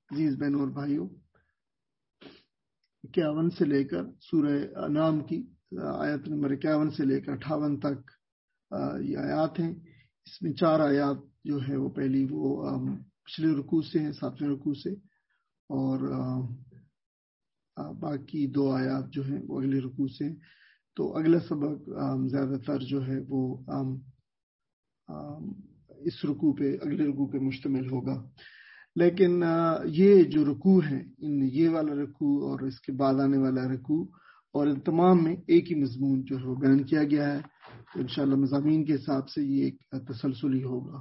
عزیز بہنوں اور بھائیوں، 51 سے لے کر سورہ انعام کی آیت نمبر 51 سے لے کر 58 تک یہ آیات ہیں۔ اس میں 4 آیات جو ہے وہ پہلی وہ پچھلے رکوع سے ہیں، 7ویں رکوع سے، اور باقی 2 آیات جو ہیں وہ اگلے رکوع سے ہیں۔ تو اگلا سبق زیادہ تر جو ہے وہ اس رکوع پہ، اگلے رکوع پہ مشتمل ہوگا، لیکن یہ جو رکوع ہے، یہ والا رکوع اور اس کے بعد آنے والا رکوع اور ان تمام میں ایک ہی مضمون جو ہے وہ بیان کیا گیا ہے۔ تو انشاءاللہ مضامین کے حساب سے یہ ایک تسلسلی ہوگا۔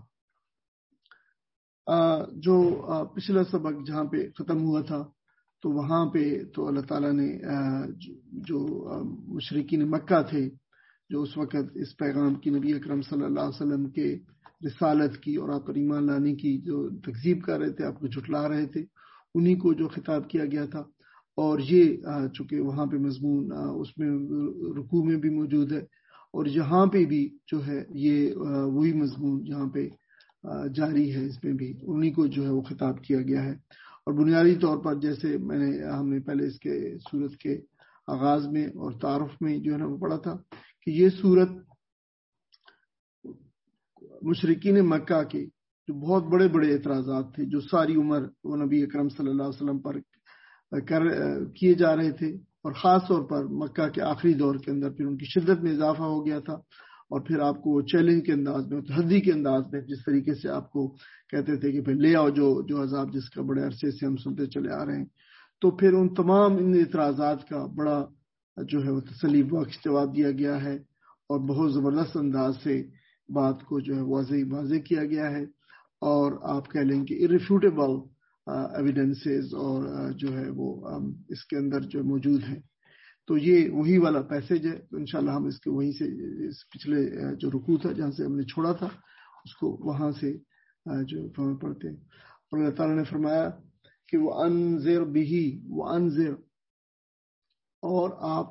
جو پچھلا سبق جہاں پہ ختم ہوا تھا تو وہاں پہ تو اللہ تعالیٰ نے جو مشرکین مکہ تھے، جو اس وقت اس پیغام کی، نبی اکرم صلی اللہ علیہ وسلم کے رسالت کی اور آپ پر ایمان لانے کی جو تکذیب کر رہے تھے، آپ کو جھٹلا رہے تھے، انہی کو جو خطاب کیا گیا تھا۔ اور یہ چونکہ وہاں پہ مضمون اس میں رکوع میں بھی موجود ہے، اور یہاں پہ بھی جو ہے یہ وہی مضمون یہاں پہ جاری ہے، اس میں بھی انہی کو جو ہے وہ خطاب کیا گیا ہے۔ اور بنیادی طور پر جیسے ہم نے پہلے اس کے سورت کے آغاز میں اور تعارف میں جو ہے نا وہ پڑھا تھا کہ یہ سورت مشرکین مکہ کے جو بہت بڑے بڑے اعتراضات تھے، جو ساری عمر وہ نبی اکرم صلی اللہ علیہ وسلم پر کیے جا رہے تھے، اور خاص طور پر مکہ کے آخری دور کے اندر پھر ان کی شدت میں اضافہ ہو گیا تھا، اور پھر آپ کو وہ چیلنج کے انداز میں، تحدی کے انداز میں، جس طریقے سے آپ کو کہتے تھے کہ پھر لے آؤ جو عذاب جس کا بڑے عرصے سے ہم سنتے چلے آ رہے ہیں۔ تو پھر ان تمام ان اعتراضات کا بڑا جو ہے وہ تسلی بخش جواب دیا گیا ہے، اور بہت زبردست انداز سے بات کو جو ہے واضح کیا گیا ہے، اور آپ کہہ لیں کہ irrefutable ایویڈنسز اور جو ہے وہ اس کے اندر جو موجود ہیں۔ تو یہ وہی والا پیسج ہے۔ تو انشاءاللہ ہم اس کے وہیں سے اس پچھلے جو رکوع تھا جہاں سے ہم نے چھوڑا تھا اس کو وہاں سے جو پڑھتے ہیں۔ اور اللہ تعالیٰ نے فرمایا کہ وہ انذر بھی، وہ انذر، اور آپ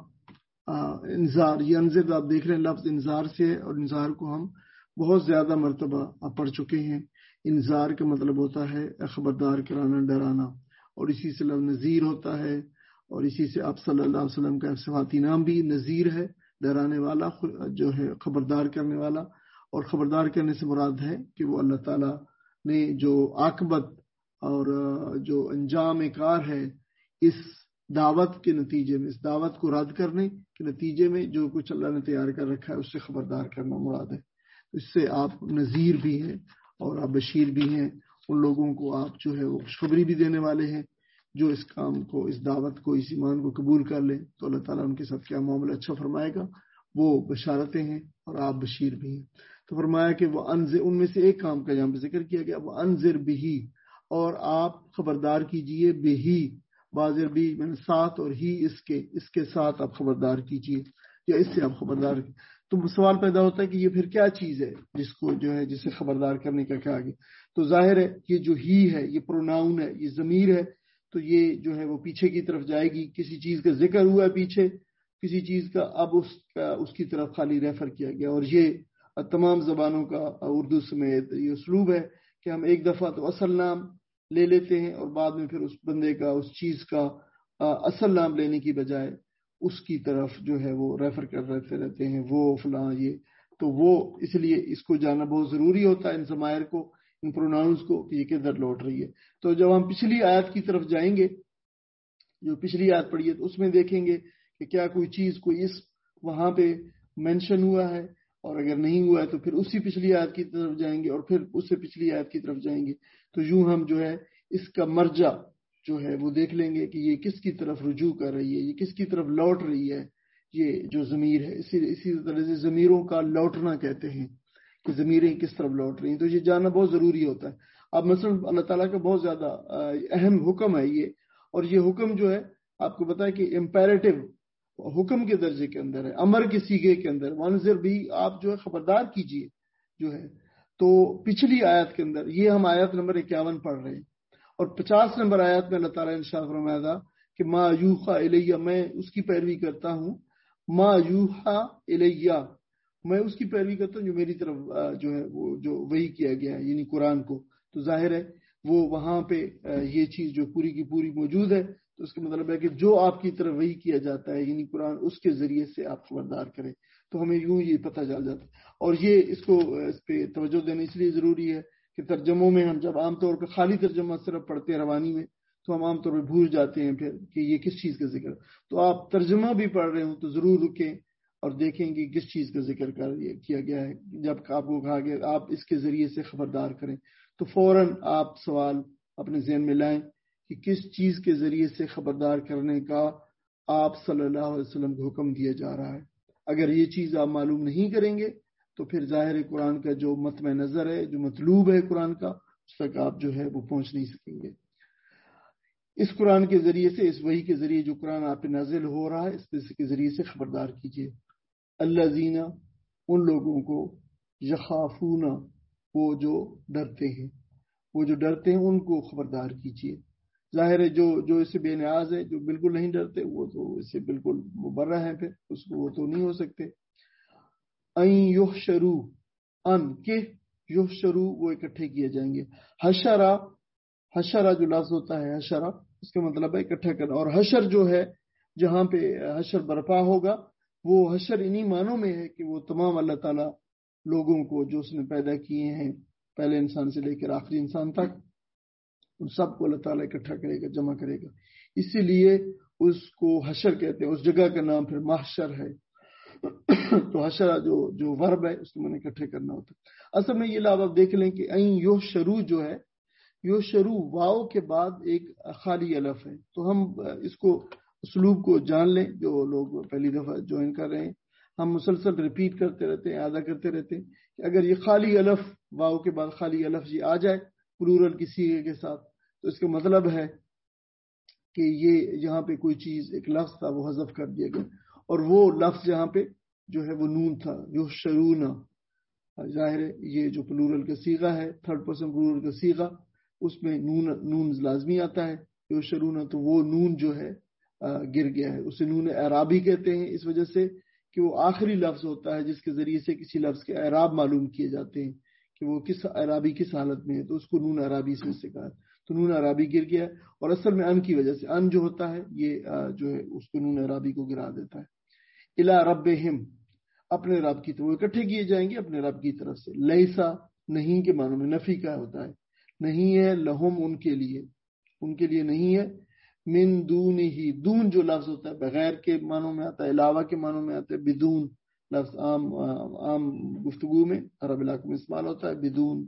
انذار، یہ انذر آپ دیکھ رہے ہیں لفظ انذار سے ہے، اور انذار کو ہم بہت زیادہ مرتبہ پڑھ چکے ہیں۔ انذار کا مطلب ہوتا ہے خبردار کرانا، ڈرانا، اور اسی سے لفظ نذیر ہوتا ہے، اور اسی سے آپ صلی اللہ علیہ وسلم کا صفاتی نام بھی نذیر ہے، ڈرانے والا جو ہے، خبردار کرنے والا۔ اور خبردار کرنے سے مراد ہے کہ وہ اللہ تعالیٰ نے جو عاقبت اور جو انجام کار ہے اس دعوت کے نتیجے میں، اس دعوت کو رد کرنے کے نتیجے میں جو کچھ اللہ نے تیار کر رکھا ہے اس سے خبردار کرنا مراد ہے۔ اس سے آپ نذیر بھی ہیں اور آپ بشیر بھی ہیں، ان لوگوں کو آپ جو ہے وہ خوشخبری بھی دینے والے ہیں جو اس کام کو، اس دعوت کو، اس ایمان کو قبول کر لیں، تو اللہ تعالیٰ ان کے ساتھ کیا معاملہ اچھا فرمائے گا، وہ بشارتیں ہیں اور آپ بشیر بھی ہیں۔ تو فرمایا کہ وہ انذر، ان میں سے ایک کام کا یہاں پہ ذکر کیا گیا، وہ انذر بھی، اور آپ خبردار کیجئے، بھی بازر بھی میں نے ساتھ، اور ہی اس کے ساتھ آپ خبردار کیجئے، یا اس سے آپ خبردار۔ تو سوال پیدا ہوتا ہے کہ یہ پھر کیا چیز ہے جس کو جو ہے جسے خبردار کرنے کا کہا گیا؟ تو ظاہر ہے یہ جو ہی ہے، یہ پروناؤن ہے، یہ ضمیر ہے، تو یہ جو ہے وہ پیچھے کی طرف جائے گی۔ کسی چیز کا ذکر ہوا ہے پیچھے، کسی چیز کا، اب اس کی طرف خالی ریفر کیا گیا۔ اور یہ تمام زبانوں کا، اردو سمیت، یہ اسلوب ہے کہ ہم ایک دفعہ تو اصل نام لے لیتے ہیں، اور بعد میں پھر اس بندے کا، اس چیز کا اصل نام لینے کی بجائے اس کی طرف جو ہے وہ ریفر کر رہتے ہیں، وہ فلاں یہ۔ تو وہ اس لیے اس کو جاننا بہت ضروری ہوتا ہے، ان ضمائر کو، ان پروناؤنز کو، کہ یہ کدھر لوٹ رہی ہے۔ تو جب ہم پچھلی آیت کی طرف جائیں گے، جو پچھلی آیت پڑھی ہے، تو اس میں دیکھیں گے کہ کیا کوئی چیز، کوئی اسم وہاں پہ مینشن ہوا ہے، اور اگر نہیں ہوا ہے تو پھر اسی پچھلی آیت کی طرف جائیں گے، اور پھر اس سے پچھلی آیت کی طرف جائیں گے۔ تو یوں ہم جو ہے اس کا مرجع جو ہے وہ دیکھ لیں گے کہ یہ کس کی طرف رجوع کر رہی ہے، یہ کس کی طرف لوٹ رہی ہے، یہ جو ضمیر ہے۔ اسی طرح سے ضمیروں کا لوٹنا کہتے ہیں کہ ضمیریں کس طرف لوٹ رہی ہیں، تو یہ جاننا بہت ضروری ہوتا ہے۔ اب مثلا اللہ تعالیٰ کا بہت زیادہ اہم حکم ہے یہ، اور یہ حکم جو ہے آپ کو پتا ہے کہ امپیریٹو حکم کے درجے کے اندر ہے، امر کے سیغے کے اندر، وانذر بھی، آپ جو ہے خبردار کیجئے جو ہے۔ تو پچھلی آیت کے اندر، یہ ہم آیت نمبر 51 پڑھ رہے ہیں، اور 50 نمبر آیت میں اللہ تعالیٰ نے ارشاد فرمایا تھا کہ ما یوحا الیہ، میں اس کی پیروی کرتا ہوں، ما یوحا الیہ، میں اس کی پیروی کرتا ہوں جو میری طرف جو ہے وہ جو وحی کیا گیا ہے، یعنی قرآن کو۔ تو ظاہر ہے وہ وہاں پہ یہ چیز جو پوری کی پوری موجود ہے، تو اس کا مطلب ہے کہ جو آپ کی طرف وحی کیا جاتا ہے یعنی قرآن، اس کے ذریعے سے آپ خبردار کریں، تو ہمیں یوں یہ پتہ چل جاتا ہے۔ اور یہ اس پہ توجہ دینا اس لیے ضروری ہے کہ ترجموں میں ہم جب عام طور پہ خالی ترجمہ صرف پڑھتے ہیں روانی میں، تو ہم عام طور پہ بھول جاتے ہیں پھر کہ یہ کس چیز کا ذکر۔ تو آپ ترجمہ بھی پڑھ رہے ہوں تو ضرور رکیں اور دیکھیں کہ کس چیز کا ذکر کیا گیا ہے۔ جب آپ کو کہا گیا آپ اس کے ذریعے سے خبردار کریں، تو فوراً آپ سوال اپنے ذہن میں لائیں کہ کس چیز کے ذریعے سے خبردار کرنے کا آپ صلی اللہ علیہ وسلم کو حکم دیا جا رہا ہے۔ اگر یہ چیز آپ معلوم نہیں کریں گے تو پھر ظاہر قرآن کا جو مطمع نظر ہے، جو مطلوب ہے قرآن کا، اس تک آپ جو ہے وہ پہنچ نہیں سکیں گے۔ اس قرآن کے ذریعے سے، اس وحی کے ذریعے جو قرآن آپ پہ نازل ہو رہا ہے، اس کے ذریعے سے خبردار کیجیے۔ الذین، ان لوگوں کو، یخافون، وہ جو ڈرتے ہیں، وہ جو ڈرتے ہیں ان کو خبردار کیجیے۔ ظاہر ہے جو اس سے بے نیاز ہے، جو بالکل نہیں ڈرتے، وہ تو اس سے بالکل مبرہ ہیں، پھر اس کو وہ تو نہیں ہو سکتے۔ ان یحشروا، ان کہ یحشروا، وہ اکٹھے کیے جائیں گے۔ حشرہ جو لفظ ہوتا ہے حشرہ، اس کا مطلب ہے اکٹھا کرنا، اور حشر جو ہے جہاں پہ حشر برپا ہوگا، وہ حشر انہی معنوں میں ہے کہ وہ تمام اللہ تعالیٰ لوگوں کو جو اس نے پیدا کیے ہیں، پہلے انسان سے لے کر آخری انسان تک، ان سب کو اللہ تعالیٰ اکٹھا کرے گا، جمع کرے گا۔ اسی لیے اس کو حشر کہتے ہیں۔ اس جگہ کا نام پھر محشر ہے۔ تو حشرہ جو ورب ہے، اس کو میں نے اکٹھے کرنا ہوتا ہے۔ اصل میں یہ لفظ آپ دیکھ لیں کہ این یحشروا جو ہے، یحشروا واو کے بعد ایک خالی الف ہے۔ تو ہم اس کو اسلوب کو جان لیں، جو لوگ پہلی دفعہ جوائن کر رہے ہیں، ہم مسلسل ریپیٹ کرتے رہتے ہیں، اعادہ کرتے رہتے ہیں کہ اگر یہ خالی الف، واو کے بعد خالی الف جی آ جائے پلورل کی صیغے کے ساتھ، تو اس کا مطلب ہے کہ یہ یہاں پہ کوئی چیز، ایک لفظ تھا، وہ حذف کر دیا گیا، اور وہ لفظ یہاں پہ جو ہے وہ نون تھا، یحشرون۔ ظاہر ہے یہ جو پلورل کا صیغہ ہے، تھرڈ پرسن پلورل کا صیغہ، اس میں نون لازمی آتا ہے، یحشرون، تو وہ نون جو ہے گر گیا ہے۔ اسے نون اعرابی کہتے ہیں، اس وجہ سے کہ وہ آخری لفظ ہوتا ہے جس کے ذریعے سے کسی لفظ کے اعراب معلوم کیے جاتے ہیں کہ وہ کس اعرابی کس حالت میں ہے، تو اس کو نون اعرابی سے کہا ہے۔ تو نون اعرابی گر گیا ہے، اور اصل میں ان کی وجہ سے، ان جو ہوتا ہے یہ جو ہے اس کو نون اعرابی کو گرا دیتا ہے۔ الی ربہم، اپنے رب کی طرف، وہ اکٹھے کیے جائیں گے اپنے رب کی طرف سے۔ لیسا، نہیں کے معنوں میں نفی کا ہوتا ہے، نہیں ہے، لہم، ان کے لیے نہیں ہے، من دون ہی، دون جو لفظ ہوتا ہے بغیر کے معنوں میں آتا ہے، علاوہ کے معنوں میں آتا ہے۔ بدون لفظ عام گفتگو میں عرب علاقوں میں استعمال ہوتا ہے، بدون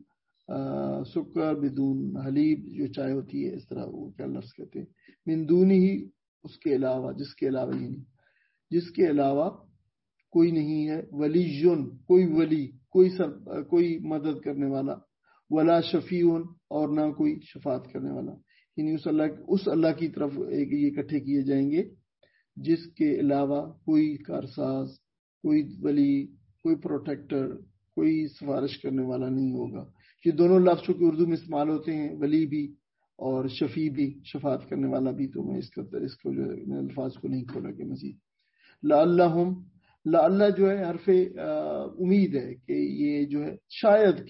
سکر، بدون حلیب، جو چائے ہوتی ہے، اس طرح وہ کیا لفظ کہتے ہیں۔ من دون ہی، اس کے علاوہ، جس کے علاوہ، ہی نہیں، جس کے علاوہ کوئی نہیں ہے، ولی، کوئی ولی، کوئی مدد کرنے والا، ولا شفیعون، اور نہ کوئی شفاعت کرنے والا، یعنی اس اللہ کی طرف یہ اکٹھے کیے جائیں گے جس کے علاوہ کوئی کارساز، کوئی ولی، کوئی پروٹیکٹر، کوئی سفارش کرنے والا نہیں ہوگا۔ یہ دونوں لفظ چونکہ اردو میں استعمال ہوتے ہیں، ولی بھی اور شفیع بھی، شفاعت کرنے والا بھی، تو میں اس کو جو ہے الفاظ کو نہیں کھولا کہ مزید۔ لعلہم، لعل جو ہے حرف امید ہے کہ یہ جو ہے شاید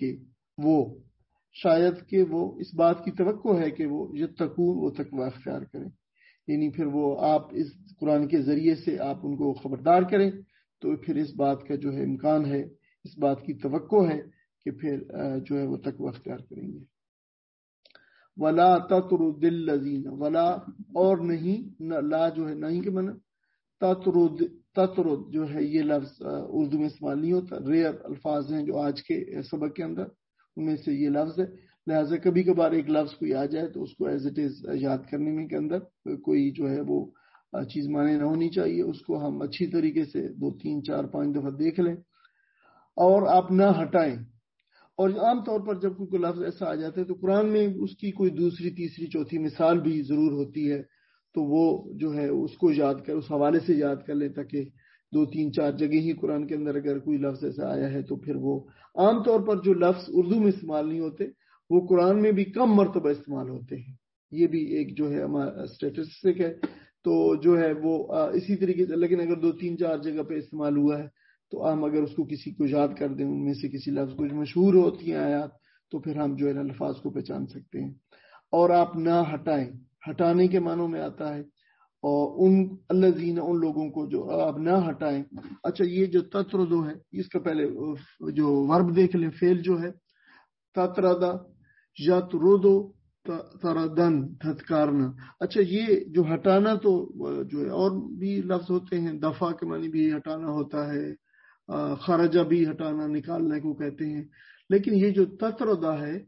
کہ وہ اس بات کی توقع ہے کہ وہ یتقون، وہ تقوی اختیار کریں، یعنی پھر وہ آپ اس قرآن کے ذریعے سے آپ ان کو خبردار کریں، تو پھر اس بات کا جو ہے امکان ہے، اس بات کی توقع ہے کہ پھر جو ہے وہ تقوی اختیار کریں گے۔ ولا تطرد الذین، ولا، اور نہیں، لا جو ہے نہیں کے معنی، تطرد جو ہے یہ لفظ اردو میں استعمال نہیں ہوتا، ریئر الفاظ ہیں جو آج کے سبق کے اندر، ان میں سے یہ لفظ ہے۔ لہٰذا کبھی کبھار ایک لفظ کوئی آ جائے تو اس کو ایز اٹ از یاد کرنے میں کے اندر کوئی جو ہے وہ چیز مانے نہ ہونی چاہیے، اس کو ہم اچھی طریقے سے 2 3 4 5 دفعہ دیکھ لیں اور آپ نہ ہٹائیں۔ اور عام طور پر جب کوئی لفظ ایسا آ جاتا ہے تو قرآن میں اس کی کوئی دوسری تیسری چوتھی مثال بھی ضرور ہوتی ہے، تو وہ جو ہے اس کو یاد کر، اس حوالے سے یاد کر لیں، تاکہ 2 3 4 جگہ ہی قرآن کے اندر اگر کوئی لفظ ایسا آیا ہے تو پھر وہ عام طور پر جو لفظ اردو میں استعمال نہیں ہوتے وہ قرآن میں بھی کم مرتبہ استعمال ہوتے ہیں۔ یہ بھی ایک جو ہے ہمارا اسٹیٹسٹک ہے، تو جو ہے وہ اسی طریقے سے، لیکن اگر 2 3 4 جگہ پہ استعمال ہوا ہے تو ہم اگر اس کو کسی کو یاد کر دیں، ان میں سے کسی لفظ کو جو مشہور ہوتی ہیں آیات، تو پھر ہم جو ہے الفاظ کو پہچان سکتے ہیں۔ اور آپ نہ ہٹائیں، ہٹانے کے معنوں میں آتا ہے، اور ان الذین ان لوگوں کو جو آپ نہ ہٹائیں۔ اچھا یہ جو تطردو ہے اس کا پہلے جو ورب دیکھ لیں، فعل جو ہے تطردا یطردو تردن دھتکارنا۔ اچھا یہ جو ہٹانا تو جو ہے اور بھی لفظ ہوتے ہیں، دفع کے معنی بھی ہٹانا ہوتا ہے، خرجہ بھی ہٹانا نکالنے کو کہتے ہیں، لیکن یہ جو تطردا ہے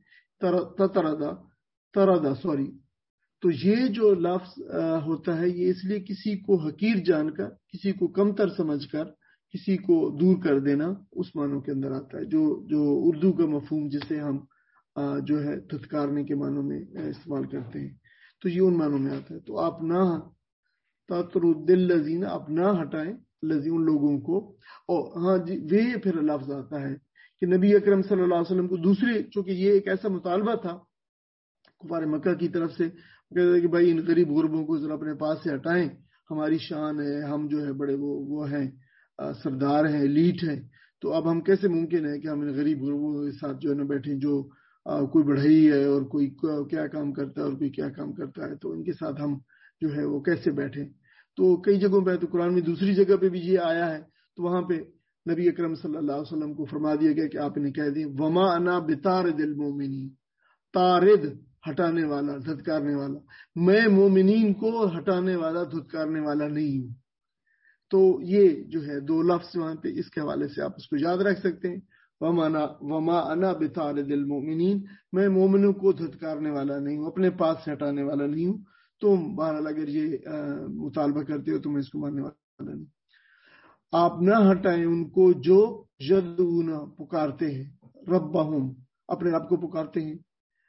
تردا تو یہ جو لفظ ہوتا ہے یہ اس لیے کسی کو حقیر جان کر، کسی کو کمتر سمجھ کر، کسی کو دور کر دینا اس معنوں کے اندر آتا ہے، جو اردو کا مفہوم جسے ہم جو ہے دھتکارنے کے معنوں میں استعمال کرتے ہیں، تو یہ ان معنوں میں آتا ہے۔ تو آپ نہ تطرد الذین، آپ نہ ہٹائیں الذین ان لوگوں کو، اور ہاں جی وہ پھر لفظ آتا ہے کہ نبی اکرم صلی اللہ علیہ وسلم کو دوسرے، چونکہ یہ ایک ایسا مطالبہ تھا کفار مکہ کی طرف سے کہ بھائی ان غریب غربوں کو ذرا اپنے پاس سے ہٹائیں، ہماری شان ہے، ہم جو ہے بڑے وہ ہیں، سردار ہیں، لیٹ ہیں، تو اب ہم کیسے ممکن ہے کہ ہم ان غریب غربوں کے ساتھ جو ہے نا بیٹھیں، جو کوئی بڑھئی ہے اور کوئی کیا کام کرتا ہے اور کوئی کیا کام کرتا ہے، تو ان کے ساتھ ہم جو ہے وہ کیسے بیٹھیں۔ تو کئی جگہوں پہ تو قرآن میں دوسری جگہ پہ بھی یہ آیا ہے، تو وہاں پہ نبی اکرم صلی اللہ علیہ وسلم کو فرما دیا گیا کہ آپ انہیں کہہ دیں وما انا بطارد المؤمنین، طارد ہٹانے والا، دھتکارنے والا، میں مومنین کو ہٹانے والا دھتکارنے والا نہیں ہوں۔ تو یہ جو ہے دو لفظ وہاں پہ اس کے حوالے سے آپ اس کو یاد رکھ سکتے ہیں، وما انا بطارد المؤمنین، میں مومنوں کو دھتکارنے والا نہیں ہوں، اپنے پاس سے ہٹانے والا نہیں ہوں۔ تم بہرحال اگر یہ مطالبہ کرتے ہو تو میں اس کو ماننے والا نہیں۔ آپ نہ ہٹائیں ان کو جو یدعون پکارتے ہیں، ربہم اپنے رب کو پکارتے ہیں،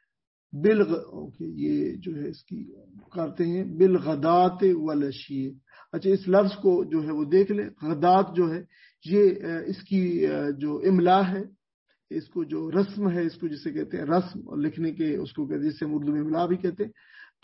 یہ جو ہے اس کی پکارتے ہیں بالغدات والعشی۔ اچھا اس لفظ کو جو ہے وہ دیکھ لیں، غدات جو ہے یہ اس کی جو املا ہے، اس کو جو رسم ہے، اس کو جسے کہتے ہیں رسم لکھنے کے، اس کو کہتے ہیں جسے ہم اردو میں املا بھی کہتے ہیں، تو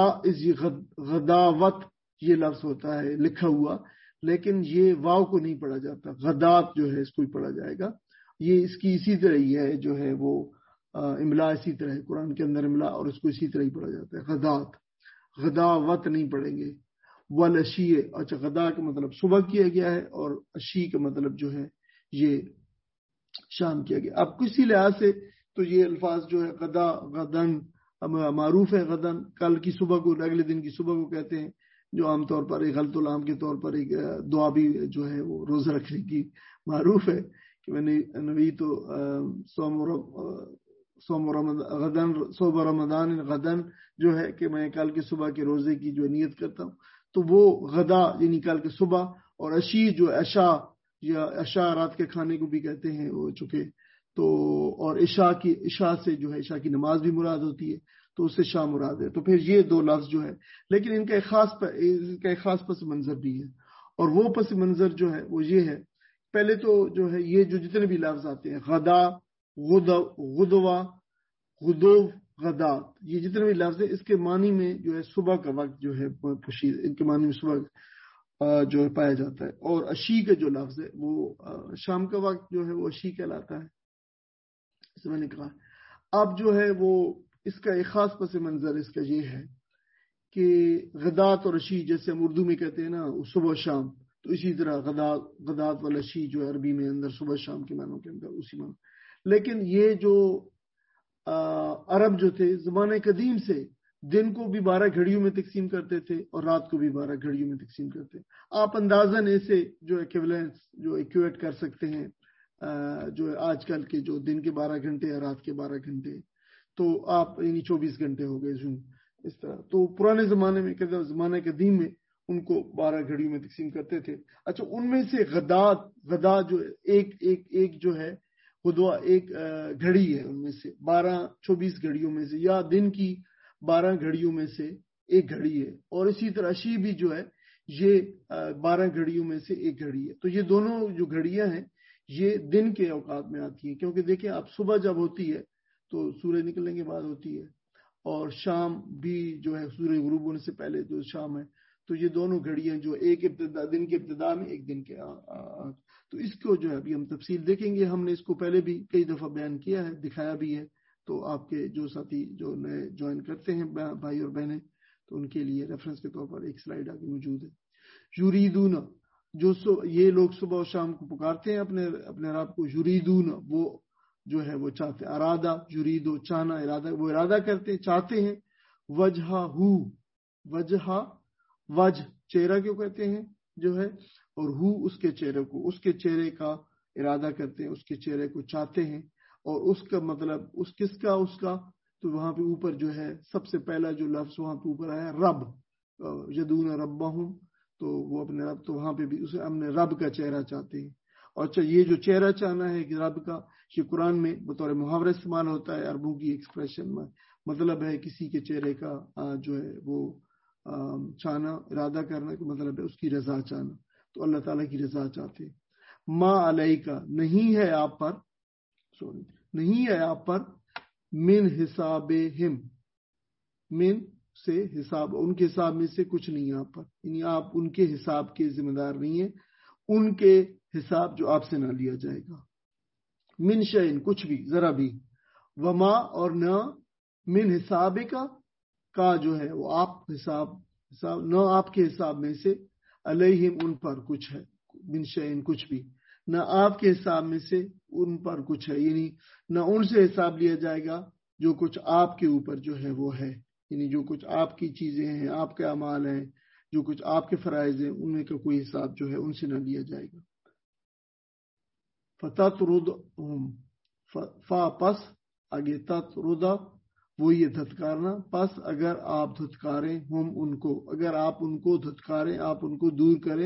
غداوت یہ لفظ ہوتا ہے لکھا ہوا، لیکن یہ واو کو نہیں پڑھا جاتا، غدات جو ہے اس کو ہی پڑھا جائے گا۔ یہ اس کی اسی طرح ہی ہے، جو ہے وہ املا اسی طرح ہے قرآن کے اندر املا، اور اس کو اسی طرح ہی پڑھا جاتا ہے، غدات، غداوت نہیں پڑھیں گے۔ والعشی، اچھا غدا کا مطلب صبح کیا گیا ہے، اور عشی کا مطلب جو ہے یہ شام کیا گیا۔ اب کسی لحاظ سے تو یہ الفاظ جو ہے غدا، غدن معروف ہے، غدن کل کی صبح کو، اگلے دن کی صبح کو کہتے ہیں، جو عام طور پر ایک غلط العام کے طور پر ایک دعا بھی جو ہے وہ روزہ رکھنے کی معروف ہے کہ میں نے نبی تو صوم رمضان غدن جو ہے کہ میں کل کی صبح کے روزے کی جو نیت کرتا ہوں، تو وہ غدا یعنی کل کی صبح، اور عشی جو عشاء یا عشاء رات کے کھانے کو بھی کہتے ہیں وہ چکے، تو اور عشاء سے جو ہے عشاء کی نماز بھی مراد ہوتی ہے، تو اس سے شام مراد ہے۔ تو پھر یہ دو لفظ جو ہے، لیکن ان کا ایک خاص پس منظر بھی ہے، اور وہ پس منظر جو ہے وہ یہ ہے، پہلے تو جو ہے یہ جو جتنے بھی لفظ آتے ہیں غدا، غدوا، غدو، غدات، یہ جتنے بھی لفظ ہیں اس کے معنی میں جو ہے صبح کا وقت جو ہے پوشید، ان کے معنی میں صبح جو ہے پایا جاتا ہے، اور عشی کا جو لفظ ہے وہ شام کا وقت جو ہے وہ عشی کہلاتا ہے، اس میں نے کہا۔ اب جو ہے وہ اس کا ایک خاص پس منظر اس کا یہ ہے کہ غدات اور عشی جیسے ہم اردو میں کہتے ہیں نا صبح شام، تو اسی طرح غدات والعشی جو عربی میں اندر صبح شام کے معنوں کے اندر اسی معنی، لیکن یہ جو عرب جو تھے زمانے قدیم سے دن کو بھی 12 گھڑیوں میں تقسیم کرتے تھے اور رات کو بھی 12 گھڑیوں میں تقسیم کرتے ہیں۔ آپ اندازاً ایسے جو ایکویولنس جو ایکویٹ کر سکتے ہیں جو آج کل کے جو دن کے 12 گھنٹے یا رات کے 12 گھنٹے، تو آپ یعنی 24 گھنٹے ہو گئے اس طرح۔ تو پرانے زمانے میں زمانے قدیم میں ان کو 12 گھڑیوں میں تقسیم کرتے تھے۔ اچھا ان میں سے غدا جو ایک جو ہے غدوہ ایک گھڑی ہے، ان میں سے 24 گھڑیوں میں سے یا دن کی 12 گھڑیوں میں سے ایک گھڑی ہے، اور اسی طرح عشی بھی جو ہے یہ 12 گھڑیوں میں سے ایک گھڑی ہے۔ تو یہ دونوں جو گھڑیاں ہیں یہ دن کے اوقات میں آتی ہیں، کیونکہ دیکھیں آپ صبح جب ہوتی ہے تو سورج نکلنے کے بعد ہوتی ہے، اور شام بھی جو ہے سورج غروب ہونے سے پہلے جو شام ہے، تو یہ دونوں گھڑیاں جو ایک دن کے ابتدا میں، ایک دن کے تو اس کو جو ہے ابھی ہم تفصیل دیکھیں گے، ہم نے اس کو پہلے بھی کئی دفعہ بیان کیا ہے، دکھایا بھی ہے تو آپ کے جو ساتھی جو نئے جوائن کرتے ہیں بھائی اور بہنیں تو ان کے لیے ریفرنس کے طور پر ایک سلائیڈ آگے موجود ہے. یریدون جو یہ لوگ صبح و شام کو پکارتے ہیں اپنے رب کو. یریدون وہ جو ہے وہ چاہتے, ارادہ یریدو چاہنا, ارادہ وہ ارادہ کرتے ہیں چاہتے ہیں. وجہ چہرہ کیوں کہتے ہیں جو ہے, اور اس کے چہرے کو, اس کے چہرے کا ارادہ کرتے ہیں, اس کے چہرے کو چاہتے ہیں. اور اس کا مطلب کس کا تو وہاں پہ اوپر جو ہے سب سے پہلا جو لفظ وہاں پہ اوپر آیا رب, یدون ربہم, تو وہ اپنے رب, تو وہاں پہ بھی اسے ہم نے رب کا چہرہ چاہتے ہیں. اور اچھا یہ جو چہرہ چاہنا ہے کہ رب کا, یہ قرآن میں بطور محاورہ استعمال ہوتا ہے, عربوں کی ایکسپریشن میں مطلب ہے کسی کے چہرے کا جو ہے وہ چاہنا, ارادہ کرنا کا مطلب ہے اس کی رضا چاہنا. تو اللہ تعالیٰ کی رضا چاہتے ہیں. ما علیکا نہیں ہے آپ پر, نہیں ہے آپ پر, من حسابہم, من سے حساب, ان کے حساب میں سے کچھ نہیں ہے آپ پر, یعنی آپ ان کے حساب کے ذمہ دار نہیں ہیں, ان کے حساب جو آپ سے نہ لیا جائے گا. من شیء کچھ بھی, ذرا بھی. وما اور نہ, من حساب کا جو ہے وہ آپ حساب نہ آپ کے حساب میں سے, علیہم ان پر کچھ ہے, من شیء کچھ بھی, نہ آپ کے حساب میں سے ان پر کچھ ہے, یعنی نہ ان سے حساب لیا جائے گا جو کچھ آپ کے اوپر جو ہے وہ ہے, یعنی جو کچھ آپ کی چیزیں ہیں, آپ کے اعمال ہیں, جو کچھ آپ کے فرائض ہیں, ان میں کا کوئی حساب جو ہے ان سے نہ لیا جائے گا. فتطردہم, فا پس آگے, تطردا وہ یہ دھتکارنا, پس اگر آپ دھتکاریں, ہم ان کو, اگر آپ ان کو دھتکاریں, آپ ان کو دور کریں,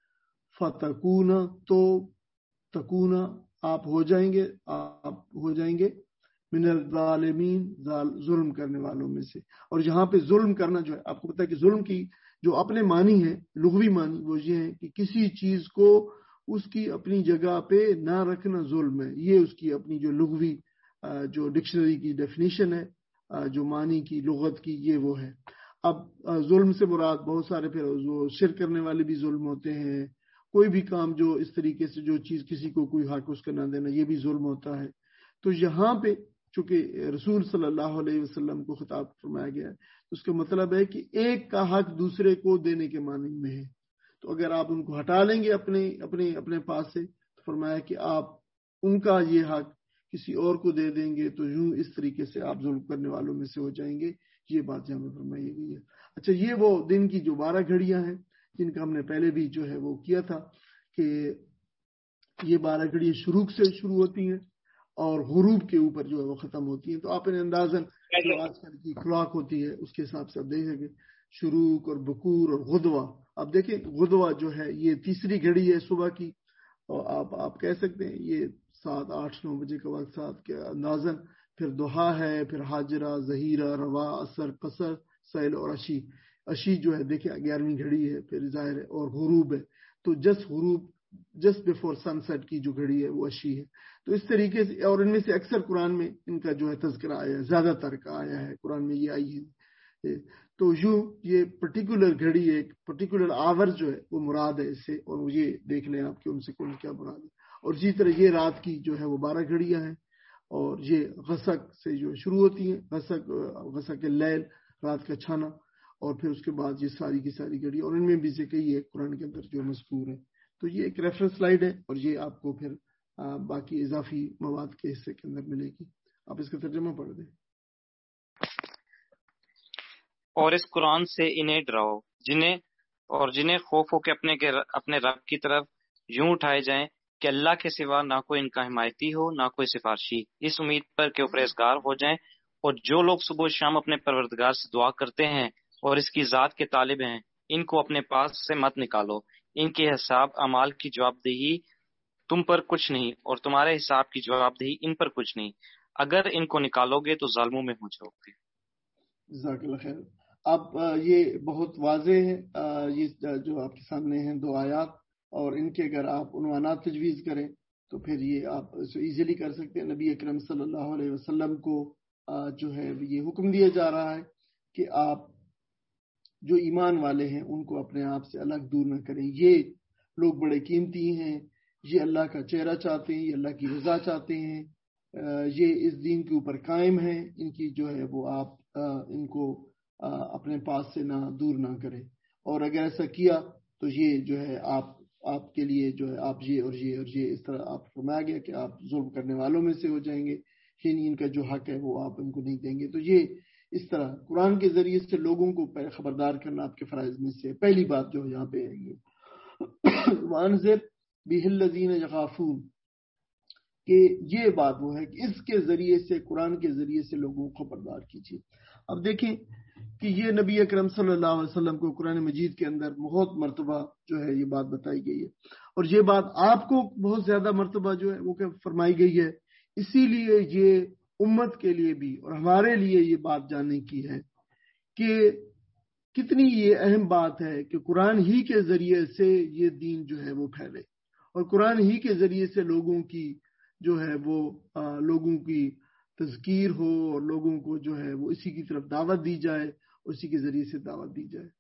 فتکون تو تکون آپ ہو جائیں گے, من الظالمین ظلم کرنے والوں میں سے. اور یہاں پہ ظلم کرنا جو ہے, آپ کو پتا ہے کہ ظلم کی جو اپنے معنی ہے, لغوی معنی وہ یہ ہے کہ کسی چیز کو اس کی اپنی جگہ پہ نہ رکھنا ظلم ہے. یہ اس کی اپنی جو لغوی جو ڈکشنری کی ڈیفینیشن ہے, جو معنی کی لغت کی, یہ وہ ہے. اب ظلم سے مراد بہت سارے پھر جو شرک کرنے والے بھی ظلم ہوتے ہیں, کوئی بھی کام جو اس طریقے سے جو چیز کسی کو کوئی حق اس کا نہ دینا, یہ بھی ظلم ہوتا ہے. تو یہاں پہ چونکہ رسول صلی اللہ علیہ وسلم کو خطاب فرمایا گیا ہے, اس کا مطلب ہے کہ ایک کا حق دوسرے کو دینے کے معنی میں ہے. تو اگر آپ ان کو ہٹا لیں گے اپنے پاس سے, تو فرمایا کہ آپ ان کا یہ حق کسی اور کو دے دیں گے, تو یوں اس طریقے سے آپ ظلم کرنے والوں میں سے ہو جائیں گے. یہ بات یہاں پہ فرمائی گئی ہے. اچھا, یہ وہ دن کی جو 12 گھڑیاں ہیں جن کا ہم نے پہلے بھی جو ہے وہ کیا تھا کہ یہ 12 گھڑیاں شروع سے شروع ہوتی ہیں اور غروب کے اوپر جو ہے وہ ختم ہوتی ہیں. تو آپ نے اندازاً جو آج کل کی کلاک ہوتی ہے اس کے حساب سے آپ دیکھیں گے شروق اور بکور اور غدوہ. اب دیکھیں غدوہ جو ہے یہ تیسری گھڑی ہے صبح کی, اور آپ کہہ سکتے ہیں یہ 7, 8, 9 بجے کا وقت, 7 کے اندازاً. پھر دہا ہے, پھر حاجرہ, ظہیرہ, روا, عصر, قصر, سیل اور عشی جو ہے دیکھیں 11ویں گھڑی ہے, پھر ظاہر ہے, اور غروب ہے. تو جسٹ بیفور سن سیٹ کی جو گھڑی ہے وہ عشی ہے. تو اس طریقے سے, اور ان میں سے اکثر قرآن میں ان کا جو ہے تذکرہ آیا ہے, زیادہ تر کا آیا ہے قرآن میں یہ آئی ہے. تو یوں یہ پرٹیکولر گھڑی, ایک پرٹیکولر آور جو ہے وہ مراد ہے اس سے, اور یہ دیکھ لیں آپ کہ ان سے کون کیا مراد ہے. اور اسی طرح یہ رات کی جو ہے وہ 12 گھڑیاں ہیں, اور یہ غسق سے جو شروع ہوتی ہیں, غسق اللیل, رات کا چھانا, اور پھر اس کے بعد یہ ساری کی ساری گھڑی, اور ان میں بھی سے کئی ہے قرآن کے اندر جو مذکور ہے. تو یہ ایک ریفرنس سلائیڈ ہے, اور یہ آپ کو پھر باقی اضافی مواد کے حصے کے اندر ملے گی. آپ اس کا ترجمہ پڑھ دیں. اور اس قرآن سے انہیں ڈراؤ جنہیں خوف ہو کے اپنے رب کی طرف یوں اٹھائے جائیں کہ اللہ کے سوا نہ کوئی ان کا حمایتی ہو نہ کوئی سفارشی, اس امید پر کہ وہ پرہیزگار ہو جائیں. اور جو لوگ صبح و شام اپنے پروردگار سے دعا کرتے ہیں اور اس کی ذات کے طالب ہیں, ان کو اپنے پاس سے مت نکالو. ان کے حساب اعمال کی جواب دہی تم پر کچھ نہیں, اور تمہارے حساب کی جواب دہی ان پر کچھ نہیں. اگر ان کو نکالو گے تو ظالموں میں ہو جاؤ گے. جزاک اللہ خیر. اب یہ بہت واضح ہے, یہ جو آپ کے سامنے ہیں 2 آیات, اور ان کے اگر آپ عنوانات تجویز کریں تو پھر یہ آپ ایزیلی کر سکتے ہیں. نبی اکرم صلی اللہ علیہ وسلم کو جو ہے یہ حکم دیا جا رہا ہے کہ آپ جو ایمان والے ہیں ان کو اپنے آپ سے الگ دور نہ کریں. یہ لوگ بڑے قیمتی ہیں, یہ اللہ کا چہرہ چاہتے ہیں, یہ اللہ کی رضا چاہتے ہیں, یہ اس دین کے اوپر قائم ہیں، ان کی جو ہے وہ آپ ان کو اپنے پاس سے نہ دور نہ کریں، اور اگر ایسا کیا تو یہ جو ہے آپ کے لیے جو ہے آپ یہ اور یہ اور یہ اس طرح آپ فرمایا گیا کہ آپ ظلم کرنے والوں میں سے ہو جائیں گے، یعنی ان کا جو حق ہے وہ آپ ان کو نہیں دیں گے۔ تو یہ اس طرح قرآن کے ذریعے سے لوگوں کو خبردار کرنا آپ کے فرائض میں سے پہلی بات جو یہاں پہ ہے یہ وانذر بِهِ الَّذِينَ يَخَافُونَ، کہ یہ بات وہ ہے کہ اس کے ذریعے سے، قرآن کے ذریعے سے لوگوں کو خبردار کیجیے۔ اب دیکھیں کہ یہ نبی اکرم صلی اللہ علیہ وسلم کو قرآن مجید کے اندر بہت مرتبہ جو ہے یہ بات بتائی گئی ہے، اور یہ بات آپ کو بہت زیادہ مرتبہ جو ہے وہ فرمائی گئی ہے۔ اسی لیے یہ امت کے لیے بھی اور ہمارے لیے یہ بات جاننے کی ہے کہ کتنی یہ اہم بات ہے کہ قرآن ہی کے ذریعے سے یہ دین جو ہے وہ پھیلے، اور قرآن ہی کے ذریعے سے لوگوں کی جو ہے وہ لوگوں کی تذکیر ہو، اور لوگوں کو جو ہے وہ اسی کی طرف دعوت دی جائے، اسی کے ذریعے سے دعوت دی جائے،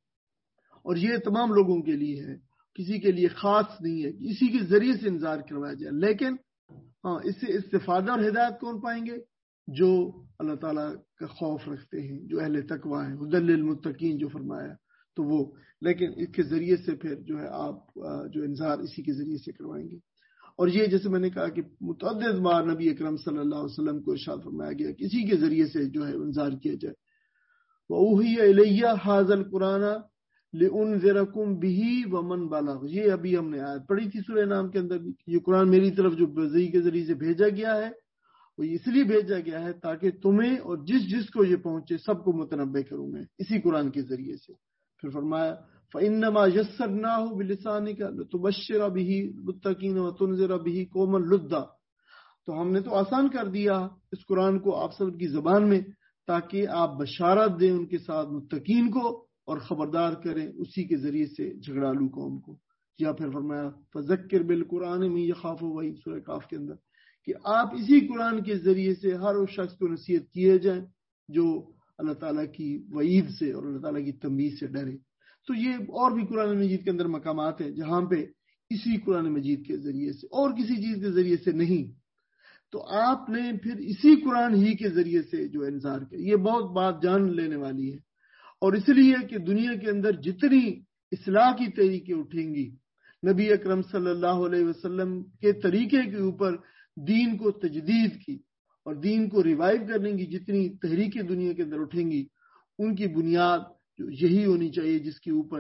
اور یہ تمام لوگوں کے لیے ہے، کسی کے لیے خاص نہیں ہے، اسی کے ذریعے سے انذار کروایا جائے۔ لیکن اس سے استفادہ اور ہدایت کون پائیں گے؟ جو اللہ تعالیٰ کا خوف رکھتے ہیں، جو اہل تقویٰ ہیں، ہدی للمتقین جو فرمایا تو وہ، لیکن اس کے ذریعے سے پھر جو ہے آپ جو انذار اسی کے ذریعے سے کروائیں گے۔ اور یہ جیسے میں نے کہا کہ متعدد بار نبی اکرم صلی اللہ علیہ وسلم کو ارشاد فرمایا گیا کہ اسی کے ذریعے سے جو ہے انذار کیا جائے۔ وَأُوحِيَ إِلَيَّ هَذَا الْقُرْآنَ لِأُنذِرَكُم بِهِ وَمَن بَلَغَ، یہ ابھی ہم نے آیت پڑھی تھی سورہ نام کے اندر بھی، یہ قرآن میری طرف جو وحی کے ذریعے سے بھیجا گیا ہے وہ اس لیے بھیجا گیا ہے تاکہ تمہیں اور جس کو یہ پہنچے سب کو متنبع کروں میں اسی قرآن کے ذریعے سے۔ پھر فرمایا فَإِنَّمَا يَسَّرْنَاهُ بِلِسَانِكَ لِتُبَشِّرَ بِهِ الْمُتَّقِينَ وَتُنذِرَ بِهِ قَوْمًا لُدًّا، تو ہم نے تو آسان کر دیا اس قرآن کو آپ سب کی زبان میں تاکہ آپ بشارت دیں ان کے ساتھ متقین کو، اور خبردار کریں اسی کے ذریعے سے جھگڑالو قوم کو۔ یا پھر فرمایا فَذَكِّرْ بِالْقُرْآنِ مَن يَخَافُ وَعِيدِ، سورہ کاف کے اندر، کہ آپ اسی قرآن کے ذریعے سے ہر اس شخص کو نصیحت کیے جائیں جو اللہ تعالیٰ کی وعید سے اور اللہ تعالیٰ کی تنبیہ سے ڈرے۔ تو یہ اور بھی قرآن مجید کے اندر مقامات ہیں جہاں پہ اسی قرآن مجید کے ذریعے سے اور کسی چیز کے ذریعے سے نہیں، تو آپ نے پھر اسی قرآن ہی کے ذریعے سے جو انذار کیا۔ یہ بہت بات جان لینے والی ہے، اور اس لیے کہ دنیا کے اندر جتنی اصلاح کی تحریکیں اٹھیں گی، نبی اکرم صلی اللہ علیہ وسلم کے طریقے کے اوپر دین کو تجدید کی اور دین کو ریوائیو کرنے کی جتنی تحریکیں دنیا کے اندر اٹھیں گی، ان کی بنیاد یہی ہونی چاہیے جس کے اوپر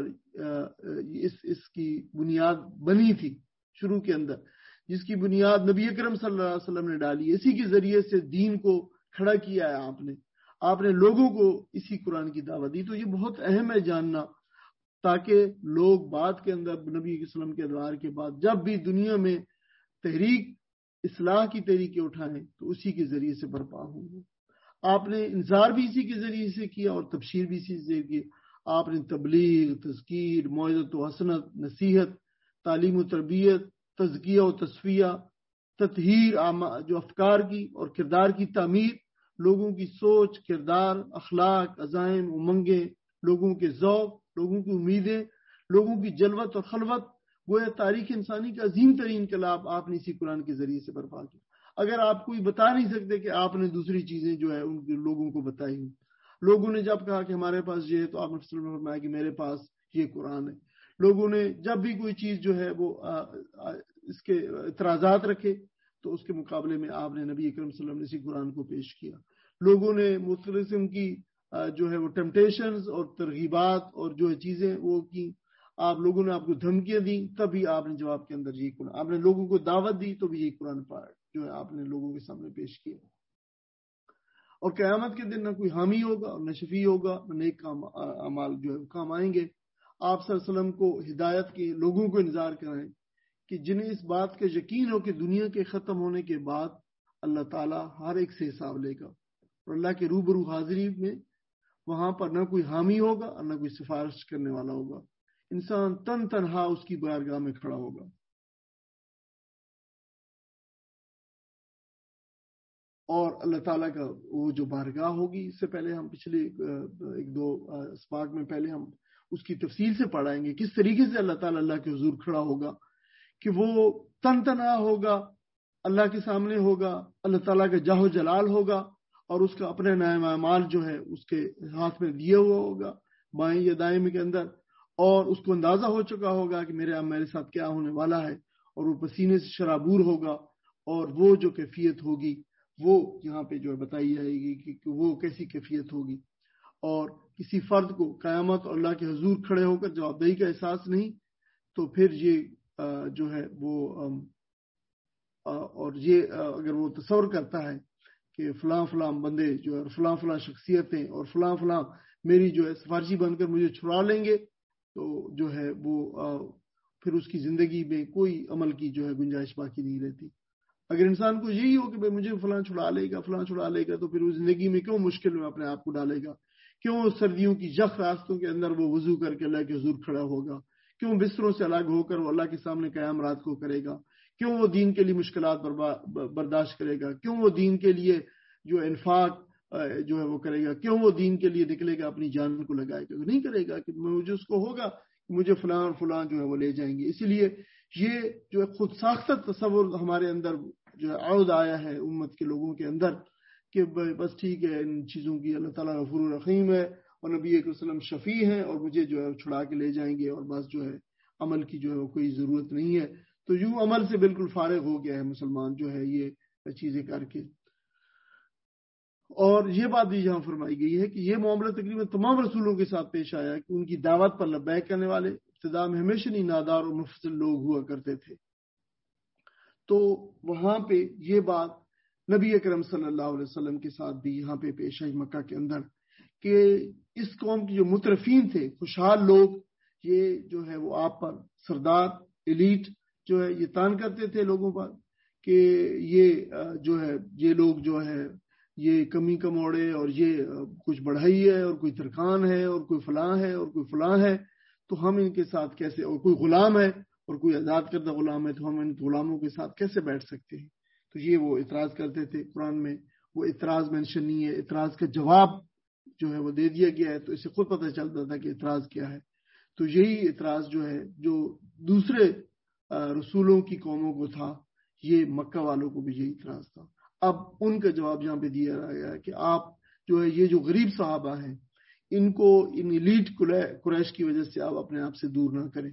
اس کی بنیاد بنی تھی شروع کے اندر، جس کی بنیاد نبی اکرم صلی اللہ علیہ وسلم نے ڈالی، اسی کے ذریعے سے دین کو کھڑا کیا ہے آپ نے لوگوں کو اسی قرآن کی دعوت دی۔ تو یہ بہت اہم ہے جاننا، تاکہ لوگ بعد کے اندر نبی علیہ السلام کے ادوار کے بعد جب بھی دنیا میں تحریک اصلاح کی تحریکیں اٹھائیں تو اسی کے ذریعے سے برپا ہوں گے۔ آپ نے انذار بھی اسی کے ذریعے سے کیا اور تبشیر بھی اسی سے کی۔ آپ نے تبلیغ، تذکیر، موعظت و حسنت، نصیحت، تعلیم و تربیت، تزکیہ و تصفیہ، تطہیر جو افکار کی اور کردار کی تعمیر، لوگوں کی سوچ، کردار، اخلاق، عزائم، امنگیں، لوگوں کے ذوق، لوگوں کی امیدیں، لوگوں کی جلوت اور خلوت، گویا تاریخ انسانی کا عظیم ترین انقلاب آپ نے اسی قرآن کے ذریعے سے برپا کیا۔ اگر آپ کوئی بتا نہیں سکتے کہ آپ نے دوسری چیزیں جو ہے ان لوگوں کو بتائی ہوں، لوگوں نے جب کہا کہ ہمارے پاس یہ ہے تو آپ نے فرمایا کہ میرے پاس یہ قرآن ہے۔ لوگوں نے جب بھی کوئی چیز جو ہے وہ اس کے اعتراضات رکھے تو اس کے مقابلے میں آپ نے نبی اکرم صلی اللہ علیہ وسلم نے اسی قرآن کو پیش کیا۔ لوگوں نے مختلف قسم کی جو ہے وہ ٹیمپٹیشنز اور ترغیبات اور جو ہے چیزیں وہ کی، آپ لوگوں نے آپ کو دھمکیاں دی، تبھی آپ نے جواب کے اندر یہ قرآن، آپ نے لوگوں کو دعوت دی تو بھی یہ قرآن پاک جو ہے آپ نے لوگوں کے سامنے پیش کیا۔ اور قیامت کے دن نہ کوئی حامی ہوگا اور نہ شفیع ہوگا، نہ نیک اعمال جو ہے کام آئیں گے۔ آپ صلی اللہ علیہ وسلم کو ہدایت کے لوگوں کو انذار کرائیں کہ جنہیں اس بات کا یقین ہو کہ دنیا کے ختم ہونے کے بعد اللہ تعالیٰ ہر ایک سے حساب لے گا، اور اللہ کے روبرو حاضری میں وہاں پر نہ کوئی حامی ہوگا اور نہ کوئی سفارش کرنے والا ہوگا، انسان تنہا اس کی بارگاہ میں کھڑا ہوگا۔ اور اللہ تعالیٰ کا وہ جو بارگاہ ہوگی، اس سے پہلے ہم پچھلے ایک دو اسباق میں پہلے ہم اس کی تفصیل سے پڑھائیں گے کس طریقے سے اللہ تعالیٰ اللہ کے حضور کھڑا ہوگا، کہ وہ تنہا ہوگا، اللہ کے سامنے ہوگا, اللہ تعالیٰ کا جاہ و جلال ہوگا, اور اس کا اپنے نام اعمال جو ہے اس کے ہاتھ میں دیا ہوا ہوگا بائیں یا دائیں کے اندر, اور اس کو اندازہ ہو چکا ہوگا کہ میرے ساتھ کیا ہونے والا ہے, اور وہ پسینے سے شرابور ہوگا, اور وہ جو کیفیت ہوگی وہ یہاں پہ جو ہے بتائی جائے گی کہ وہ کیسی کیفیت ہوگی. اور کسی فرد کو قیامت اور اللہ کے حضور کھڑے ہو کر جواب دہی کا احساس نہیں, تو پھر یہ جو ہے وہ اور یہ اگر وہ تصور کرتا ہے کہ فلاں فلاں بندے جو ہے فلاں فلاں شخصیتیں اور فلاں فلاں میری جو ہے سفارشی بن کر مجھے چھڑا لیں گے, تو جو ہے وہ پھر اس کی زندگی میں کوئی عمل کی جو ہے گنجائش باقی نہیں رہتی. اگر انسان کو یہی ہو کہ بھائی مجھے فلاں چھڑا لے گا فلاں چھڑا لے گا, تو پھر وہ زندگی میں کیوں مشکل میں اپنے آپ کو ڈالے گا؟ کیوں سردیوں کی یخ راستوں کے اندر وہ وضو کر کے اللہ کے حضور کھڑا ہوگا؟ کیوں بستروں سے الگ ہو کر وہ اللہ کے سامنے قیام رات کو کرے گا؟ کیوں وہ دین کے لیے مشکلات برداشت کرے گا؟ کیوں وہ دین کے لیے جو انفاق جو ہے وہ کرے گا؟ کیوں وہ دین کے لیے نکلے گا, اپنی جان کو لگائے گا؟ نہیں کرے گا کہ مجھے اس کو ہوگا کہ مجھے فلاں اور فلاں جو ہے وہ لے جائیں گے. اسی لیے یہ جو ہے خود ساختہ تصور ہمارے اندر جو ہے عود آیا ہے امت کے لوگوں کے اندر کہ بس ٹھیک ہے, ان چیزوں کی اللہ تعالیٰ غفور الرحیم ہے اور نبی اکرم صلی اللہ علیہ وسلم شفیع ہیں, اور مجھے جو ہے چھڑا کے لے جائیں گے, اور بس جو ہے عمل کی جو ہے وہ کوئی ضرورت نہیں ہے. تو یوں عمل سے بالکل فارغ ہو گیا ہے مسلمان جو ہے یہ چیزیں کر کے. اور یہ بات بھی یہاں فرمائی گئی ہے کہ یہ معاملہ تقریباً تمام رسولوں کے ساتھ پیش آیا کہ ان کی دعوت پر لبیک کرنے والے ابتدا میں ہمیشہ نہیں نادار اور مفضل لوگ ہوا کرتے تھے. تو وہاں پہ یہ بات نبی اکرم صلی اللہ علیہ وسلم کے ساتھ بھی یہاں پہ پیش آئی مکہ کے اندر کہ اس قوم کی جو مترفین تھے, خوشحال لوگ, یہ جو ہے وہ آپ پر سردار ایلیٹ جو ہے یہ تان کرتے تھے لوگوں پر کہ یہ جو ہے یہ لوگ جو ہے یہ کمی کموڑے, اور یہ کچھ بڑھائی ہے, اور کوئی ترکان ہے, اور کوئی فلاں ہے, اور کوئی فلاں ہے, تو ہم ان کے ساتھ کیسے, اور کوئی غلام ہے اور کوئی آزاد کردہ غلام ہے, تو ہم ان غلاموں کے ساتھ کیسے بیٹھ سکتے ہیں؟ تو یہ وہ اعتراض کرتے تھے. قرآن میں وہ اعتراض مینشن نہیں ہے, اعتراض کا جواب جو ہے وہ دے دیا گیا ہے, تو اس سے خود پتہ چلتا تھا کہ اعتراض کیا ہے. تو یہی اعتراض جو ہے جو دوسرے رسولوں کی قوموں کو تھا, یہ مکہ والوں کو بھی یہی اعتراض تھا. اب ان کا جواب یہاں پہ دیا گیا ہے کہ آپ جو ہے یہ جو غریب صحابہ ہیں ان کو ان ایلیٹ قریش کی وجہ سے آپ اپنے آپ سے دور نہ کریں.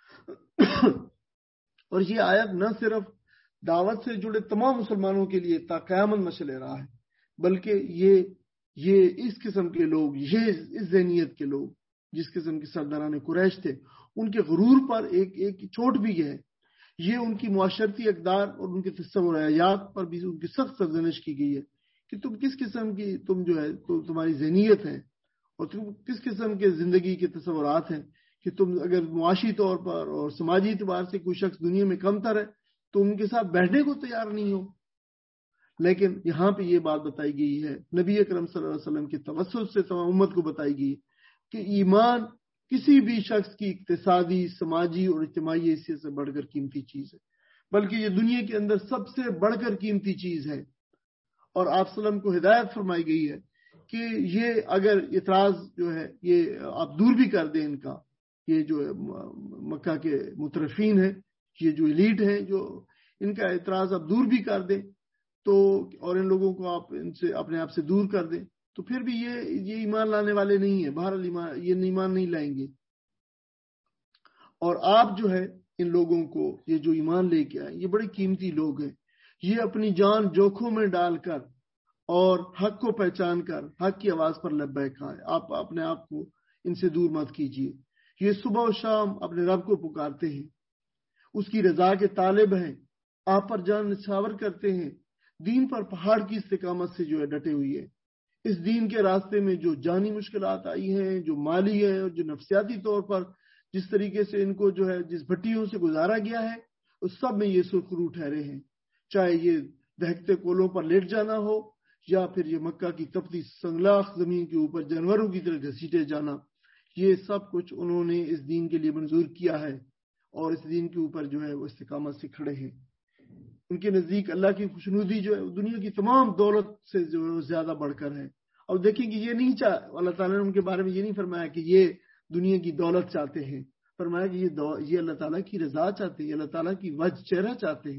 اور یہ آیت نہ صرف دعوت سے جڑے تمام مسلمانوں کے لیے تا قیامت مشعل راہ ہے, بلکہ یہ اس قسم کے لوگ, یہ اس ذہنیت کے لوگ جس قسم کے سرداران قریش تھے, ان کے غرور پر ایک چوٹ بھی ہے. یہ ان کی معاشرتی اقدار اور ان کے تصوریات پر بھی ان کی سخت سرزنش کی گئی ہے کہ تم کس قسم کی جو ہے تمہاری ذہنیت ہے, اور تم کس قسم کے زندگی کے تصورات ہیں کہ تم اگر معاشی طور پر اور سماجی اعتبار سے کوئی شخص دنیا میں کم تر ہے تو ان کے ساتھ بیٹھنے کو تیار نہیں ہو. لیکن یہاں پہ یہ بات بتائی گئی ہے نبی اکرم صلی اللہ علیہ وسلم کے توسط سے تمام امت کو بتائی گئی کہ ایمان کسی بھی شخص کی اقتصادی, سماجی اور اجتماعی حیثیت سے بڑھ کر قیمتی چیز ہے, بلکہ یہ دنیا کے اندر سب سے بڑھ کر قیمتی چیز ہے. اور آپ صلی اللہ علیہ وسلم کو ہدایت فرمائی گئی ہے کہ یہ اگر اعتراض جو ہے یہ آپ دور بھی کر دیں ان کا, یہ جو مکہ کے مترفین ہیں, یہ جو ایلیٹ ہیں, جو ان کا اعتراض آپ دور بھی کر دیں تو, اور ان لوگوں کو آپ ان سے اپنے آپ سے دور کر دیں, تو پھر بھی یہ ایمان لانے والے نہیں ہیں. بہرحال یہ ایمان نہیں لائیں گے. اور آپ جو ہے ان لوگوں کو, یہ جو ایمان لے کے آئے, یہ بڑے قیمتی لوگ ہیں. یہ اپنی جان جوکھوں میں ڈال کر اور حق کو پہچان کر حق کی آواز پر لبیک آئے. آپ اپنے آپ کو ان سے دور مت کیجیے. یہ صبح و شام اپنے رب کو پکارتے ہیں, اس کی رضا کے طالب ہیں, آپ پر جان نچھاور کرتے ہیں, دین پر پہاڑ کی استقامت سے جو ہے ڈٹے ہوئی ہے. اس دین کے راستے میں جو جانی مشکلات آئی ہیں, جو مالی ہیں, اور جو نفسیاتی طور پر جس طریقے سے ان کو جو ہے جس بھٹیوں سے گزارا گیا ہے, اس سب میں یہ سرخرو ٹھہرے ہیں. چاہے یہ دہکتے کولوں پر لیٹ جانا ہو, یا پھر یہ مکہ کی تپتی سنگلاخ زمین کے اوپر جانوروں کی طرح گھسیٹے جانا, یہ سب کچھ انہوں نے اس دین کے لیے منظور کیا ہے, اور اس دین کے اوپر جو ہے وہ استقامت سے کھڑے ہیں. ان کے نزدیک اللہ کی خوشنودی جو ہے دنیا کی تمام دولت سے جو ہے زیادہ بڑھ کر ہے. اور دیکھیں کہ یہ نہیں اللہ تعالیٰ نے ان کے بارے میں یہ نہیں فرمایا کہ یہ دنیا کی دولت چاہتے ہیں, فرمایا کہ یہ اللہ تعالیٰ کی رضا چاہتے ہیں, اللہ تعالیٰ کی وجہ چہرہ چاہتے ہیں.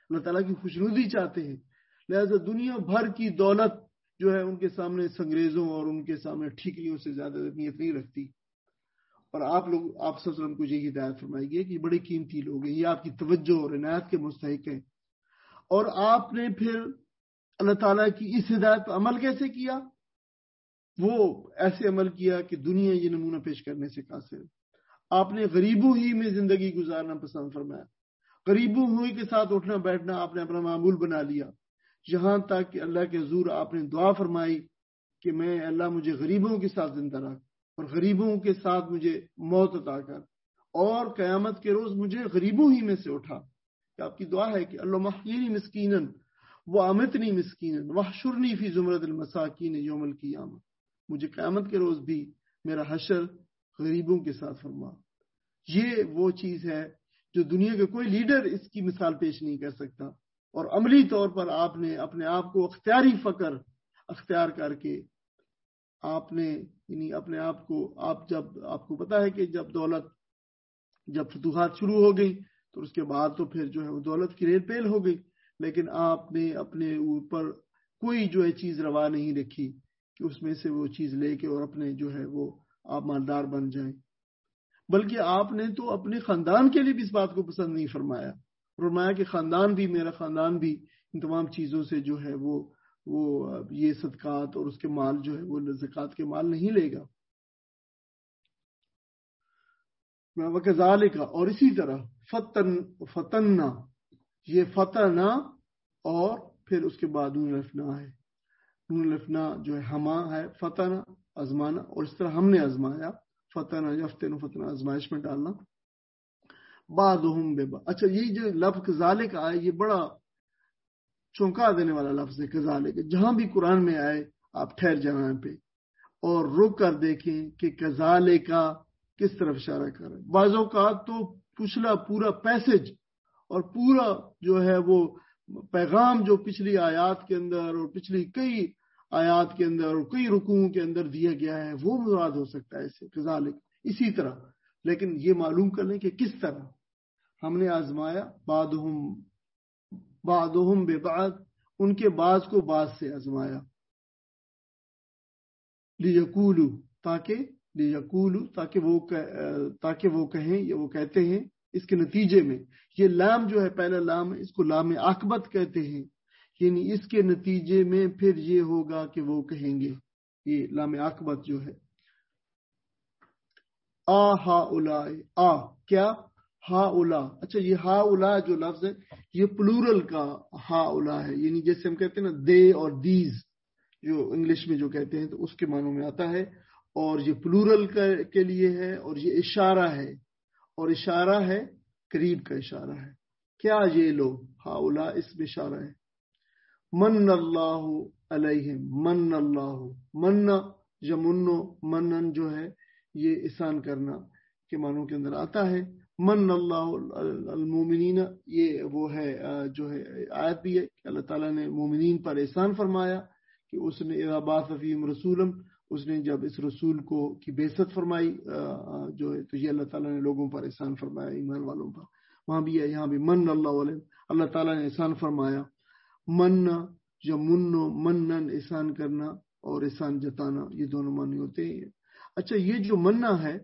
اللہ تعالیٰ کی خوشنودی چاہتے ہیں، لہذا دنیا بھر کی دولت جو ہے ان کے سامنے سنگریزوں اور ان کے سامنے ٹھیکریوں سے زیادہ اہمیت نہیں رکھتی۔ اور آپ صلی اللہ علیہ وسلم کو یہ ہدایت فرمائی گئی کہ یہ بڑے قیمتی لوگ ہیں، یہ آپ کی توجہ اور عنایت کے مستحق ہیں۔ اور آپ نے پھر اللہ تعالیٰ کی اس ہدایت پر عمل کیسے کیا؟ وہ ایسے عمل کیا کہ دنیا یہ نمونہ پیش کرنے سے قاصر ہے۔ آپ نے غریبوں ہی میں زندگی گزارنا پسند فرمایا، غریبوں ہی کے ساتھ اٹھنا بیٹھنا آپ نے اپنا معمول بنا لیا، یہاں تک کہ اللہ کے حضور آپ نے دعا فرمائی کہ میں اللہ مجھے غریبوں کے ساتھ زندہ رکھ اور غریبوں کے ساتھ مجھے موت عطا کر، اور قیامت کے روز مجھے غریبوں ہی میں سے اٹھا۔ کہ آپ کی دعا ہے کہ اللہ محیینی مسکینن وامتنی مسکینن واحشرنی فی زمرۃ المساکین یوم القیامہ، مجھے قیامت کے روز بھی میرا حشر غریبوں کے ساتھ فرما۔ یہ وہ چیز ہے جو دنیا کے کوئی لیڈر اس کی مثال پیش نہیں کر سکتا، اور عملی طور پر آپ نے اپنے آپ کو اختیاری فقر اختیار کر کے آپ نے یعنی اپنے آپ کو آپ کو پتا ہے کہ جب فتوحات شروع ہو گئی تو اس کے بعد تو پھر جو ہے وہ دولت کی ریل پیل ہو گئی، لیکن آپ نے اپنے اوپر کوئی جو ہے چیز روا نہیں رکھی کہ اس میں سے وہ چیز لے کے اور اپنے جو ہے وہ آپ مالدار بن جائیں، بلکہ آپ نے تو اپنے خاندان کے لیے بھی اس بات کو پسند نہیں فرمایا، فرمایا کہ خاندان بھی، میرا خاندان بھی ان تمام چیزوں سے جو ہے وہ یہ صدقات اور اس کے مال جو ہے وہ زکوٰۃ کے مال نہیں لے گا۔ وَكَذَلِكَ، اور اسی طرح فتننا، یہ فتنا اور پھر اس کے بعد نون الفنا ہے، نون الفنا جو ہے ہما ہے، فتنا آزمانا، اور اس طرح ہم نے آزمایا، فتنا یفتن، فتنا آزمائش میں ڈالنا، بعضهم ببعض۔ اچھا یہ جو لفظ کذالک آئے یہ بڑا چونکا دینے والا لفظ ہے، کذالک جہاں بھی قرآن میں آئے آپ ٹھہر جائیں یہاں پہ اور رک کر دیکھیں کہ کذالک کس طرف اشارہ کر رہا ہے۔ بعض اوقات تو پچھلا پورا پیسج اور پورا جو ہے وہ پیغام جو پچھلی آیات کے اندر اور پچھلی کئی آیات کے اندر اور کئی رکوعوں کے اندر دیا گیا ہے وہ مراد ہو سکتا ہے اسے کذالک اسی طرح، لیکن یہ معلوم کر لیں کہ کس طرح ہم نے آزمایا، بعضهم ببعض، ان کے بعض کو بعض سے آزمایا، لیقولوا، تاکہ وہ کہیں یا وہ کہتے ہیں، اس کے نتیجے میں یہ لام جو ہے پہلا لام ہے، اس کو لام عاقبت کہتے ہیں، یعنی اس کے نتیجے میں پھر یہ ہوگا کہ وہ کہیں گے، یہ لام عاقبت جو ہے۔ ہا کیا ہا اولا، اچھا یہ ہا اولا جو لفظ ہے یہ پلورل کا ہا اولا ہے، یعنی جیسے ہم کہتے ہیں نا دے اور دیز جو انگلش میں جو کہتے ہیں تو اس کے معنوں میں آتا ہے، اور یہ پلورل کے لیے ہے، اور یہ اشارہ ہے، اور اشارہ ہے قریب کا اشارہ ہے۔ کیا یہ لوگ، ہا اولا اس میں اشارہ ہے۔ من اللہ علیہم، من اللہ، من یمنو، منن جو ہے یہ احسان کرنا کے معنوں کے اندر آتا ہے۔ من اللہ المومنین، یہ وہ ہے جو ہے آیت بھی ہے کہ اللہ تعالیٰ نے مومنین پر احسان فرمایا کہ اس نے اذا بعث فیہم رسولا، اس نے جب اس رسول کو کی بعثت فرمائی جو ہے تو یہ اللہ تعالیٰ نے لوگوں پر احسان فرمایا، ایمان والوں پر، وہاں بھی ہے یہاں بھی من اللہ علیہ، اللہ تعالیٰ نے احسان فرمایا۔ من یا منو، منن احسان کرنا اور احسان جتانا، یہ دونوں معنی ہوتے ہیں۔ اچھا یہ جو مننا ہے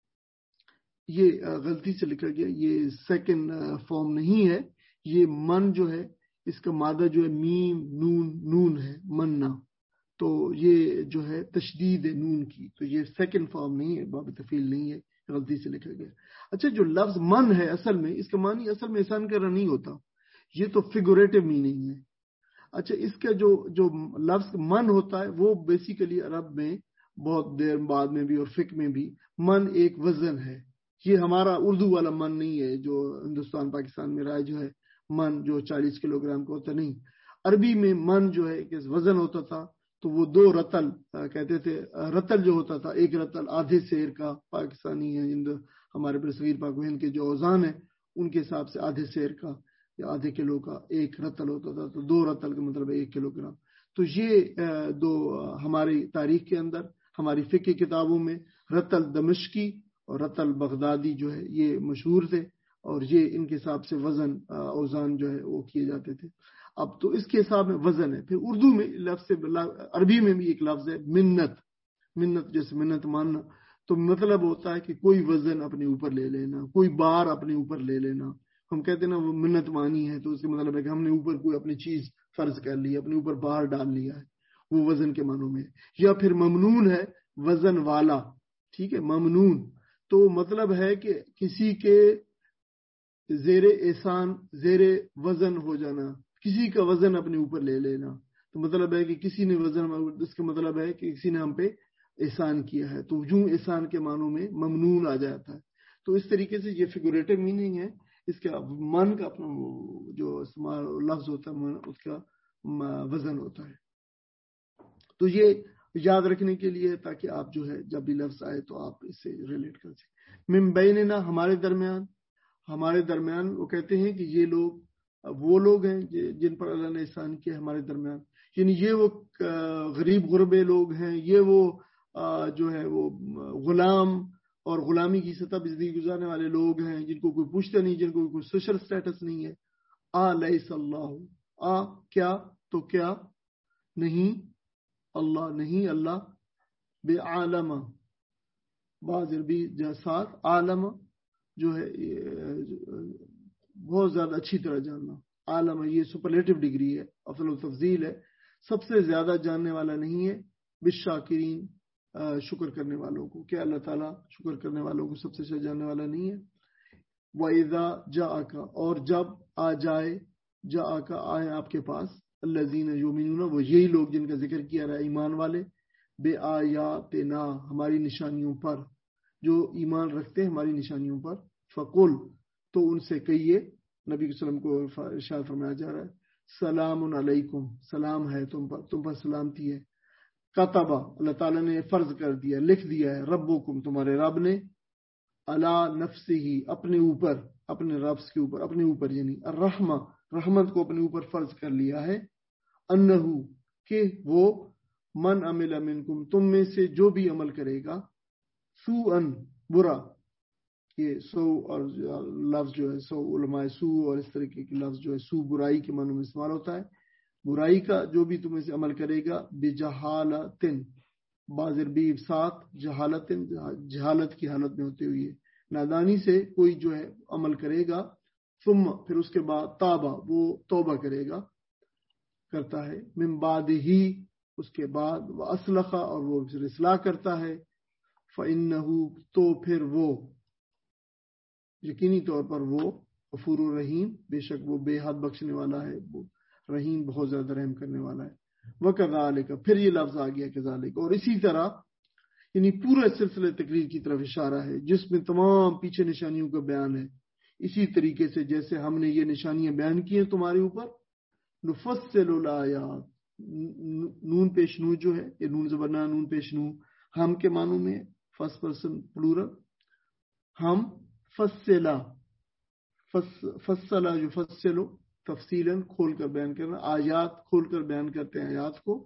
یہ غلطی سے لکھا گیا، یہ سیکنڈ فارم نہیں ہے، یہ من جو ہے اس کا مادہ جو ہے میم نون ہے، مننا، تو یہ جو ہے تشدید ہے نون کی، تو یہ سیکنڈ فارم نہیں ہے، باب تفعیل نہیں ہے، غلطی سے لکھا گیا۔ اچھا جو لفظ من ہے اصل میں اس کا معنی اصل میں احسان کرنا نہیں ہوتا، یہ تو فگوریٹو میننگ ہے۔ اچھا اس کا جو لفظ من ہوتا ہے وہ بیسیکلی عرب میں بہت دیر بعد میں بھی اور فقہ میں بھی من ایک وزن ہے، یہ ہمارا اردو والا من نہیں ہے جو ہندوستان پاکستان میں رائج ہے، من جو 40 کلو گرام کا ہوتا نہیں، عربی میں من جو ہے کہ وزن ہوتا تھا تو وہ 2 رتل کہتے تھے، رتل جو ہوتا تھا ایک رتل آدھے سیر کا، پاکستانی ہے ہمارے برصغیر پاک و ہند کے جو اوزان ہیں ان کے حساب سے آدھے سیر کا یا آدھے کلو کا ایک رتل ہوتا تھا، تو 2 رتل کا مطلب 1 کلو گرام۔ تو یہ دو ہماری تاریخ کے اندر ہماری فقہ کتابوں میں رتل دمشقی اور رتل بغدادی جو ہے یہ مشہور تھے، اور یہ ان کے حساب سے وزن اوزان جو ہے وہ کیے جاتے تھے. اب تو اس کے حساب میں وزن ہے. پھر اردو میں لفظ عربی میں بھی ایک لفظ ہے منت. منت جیسے منت ماننا, تو مطلب ہوتا ہے کہ کوئی وزن اپنے اوپر لے لینا, کوئی بار اپنے اوپر لے لینا. ہم کہتے ہیں نا وہ منت مانی ہے, تو اس کا مطلب ہے کہ ہم نے اوپر کوئی اپنی چیز فرض کر لی, اپنے اوپر بار ڈال لیا ہے, وہ وزن کے معنوں میں. یا پھر ممنون ہے وزن والا. ٹھیک ہے, ممنون تو مطلب ہے کہ کسی کے زیر احسان زیر وزن ہو جانا, کسی کا وزن اپنے اوپر لے لینا. تو مطلب ہے کہ کسی نے وزن, اس کا مطلب ہے کہ کسی نے ہم پہ احسان کیا ہے, تو یوں احسان کے معنوں میں ممنون آ جاتا ہے. تو اس طریقے سے یہ فگوریٹو میننگ ہے. اس کا من کا اپنا جو لفظ ہوتا ہے اس کا وزن ہوتا ہے. تو یہ یاد رکھنے کے لیے تاکہ آپ جو ہے جب بھی لفظ آئے تو آپ اس سے ریلیٹ کر سکیں. من بیننا, ہمارے درمیان وہ کہتے ہیں کہ یہ لوگ وہ لوگ ہیں جن پر اللہ نے احسان کیا ہمارے درمیان. یعنی یہ وہ غریب غربے لوگ ہیں, یہ وہ جو ہے وہ غلام اور غلامی کی سطح پہ زندگی گزارنے والے لوگ ہیں جن کو کوئی پوچھتا نہیں, جن کو کوئی سوشل سٹیٹس نہیں ہے. لیس اللہ, کیا تو کیا نہیں, اللہ نہیں, اللہ بے عالم, بعض عربی جاسات عالم جو ہے بہت زیادہ اچھی طرح جاننا. عالم یہ سپرلیٹو ڈگری ہے, افضل التفضیل ہے, سب سے زیادہ جاننے والا نہیں ہے. بالشاکرین, شکر کرنے والوں کو, کہ اللہ تعالیٰ شکر کرنے والوں کو سب سے زیادہ جاننے والا نہیں ہے. وَإِذَا جَاءَكَ, اور جب آ جائے, جَاءَكَ آئے آپ کے پاس, الَّذِينَ يُؤْمِنُونَ, وہ یہی لوگ جن کا ذکر کیا رہا ہے ایمان والے, بے آیاتنا, ہماری نشانیوں پر, جو ایمان رکھتے ہیں ہماری نشانیوں پر. فقل, تو ان سے کہیے, نبی صلی اللہ علیہ وسلم کو ارشاد فرمایا جا رہا ہے, سلام علیکم, سلام ہے تم پر سلامتی ہے. کتبہ, اللہ تعالیٰ نے فرض کر دیا, لکھ دیا ہے, ربکم, تمہارے رب نے, علی نفسہ, اپنے اوپر, اپنے رب کے اوپر, اپنے اوپر یعنی الرحمہ, رحمت کو اپنے اوپر فرض کر لیا ہے. انہو, کہ وہ, من عمل منکم, تم میں سے جو بھی عمل کرے گا, سوءن, برا, یہ سو اور لفظ جو ہے سو علماء سو اور اس طریقے کے لفظ جو ہے سو برائی کے معنوں میں استعمال ہوتا ہے. برائی کا جو بھی تم میں سے عمل کرے گا, بجہالتن, بعض عربی ساتھ جہالتن, جہالت کی حالت میں ہوتے ہوئے, نادانی سے کوئی جو ہے عمل کرے گا, ثم, پھر اس کے بعد, تابا, وہ توبہ کرے گا, کرتا ہے, من بعد ہی, اس کے بعد, واصلح, اور وہ اصلاح کرتا ہے, فإنہ, تو پھر وہ, یقینی طور پر وہ, غفور الرحیم, بے شک وہ بے حد بخشنے والا ہے, وہ رحیم بہت زیادہ رحم کرنے والا ہے. وَكَذَلِكَ, پھر یہ لفظ آ گیا کذالک, اور اسی طرح, یعنی پورا سلسلہ تقریر کی طرف اشارہ ہے جس میں تمام پیچھے نشانیوں کا بیان ہے. اسی طریقے سے جیسے ہم نے یہ نشانیاں بیان کی ہیں تمہارے اوپر, نفصل الآیات, نون پیش نو جو ہے, یہ نون زبر نون پیش نو, ہم کے معنوں میں فرسٹ پرسن پلورل, ہم, فصلا, فصلا جو فصلو, تفصیلاً کھول کر بیان کرنا, آیات کھول کر بیان کرتے ہیں آیات کو.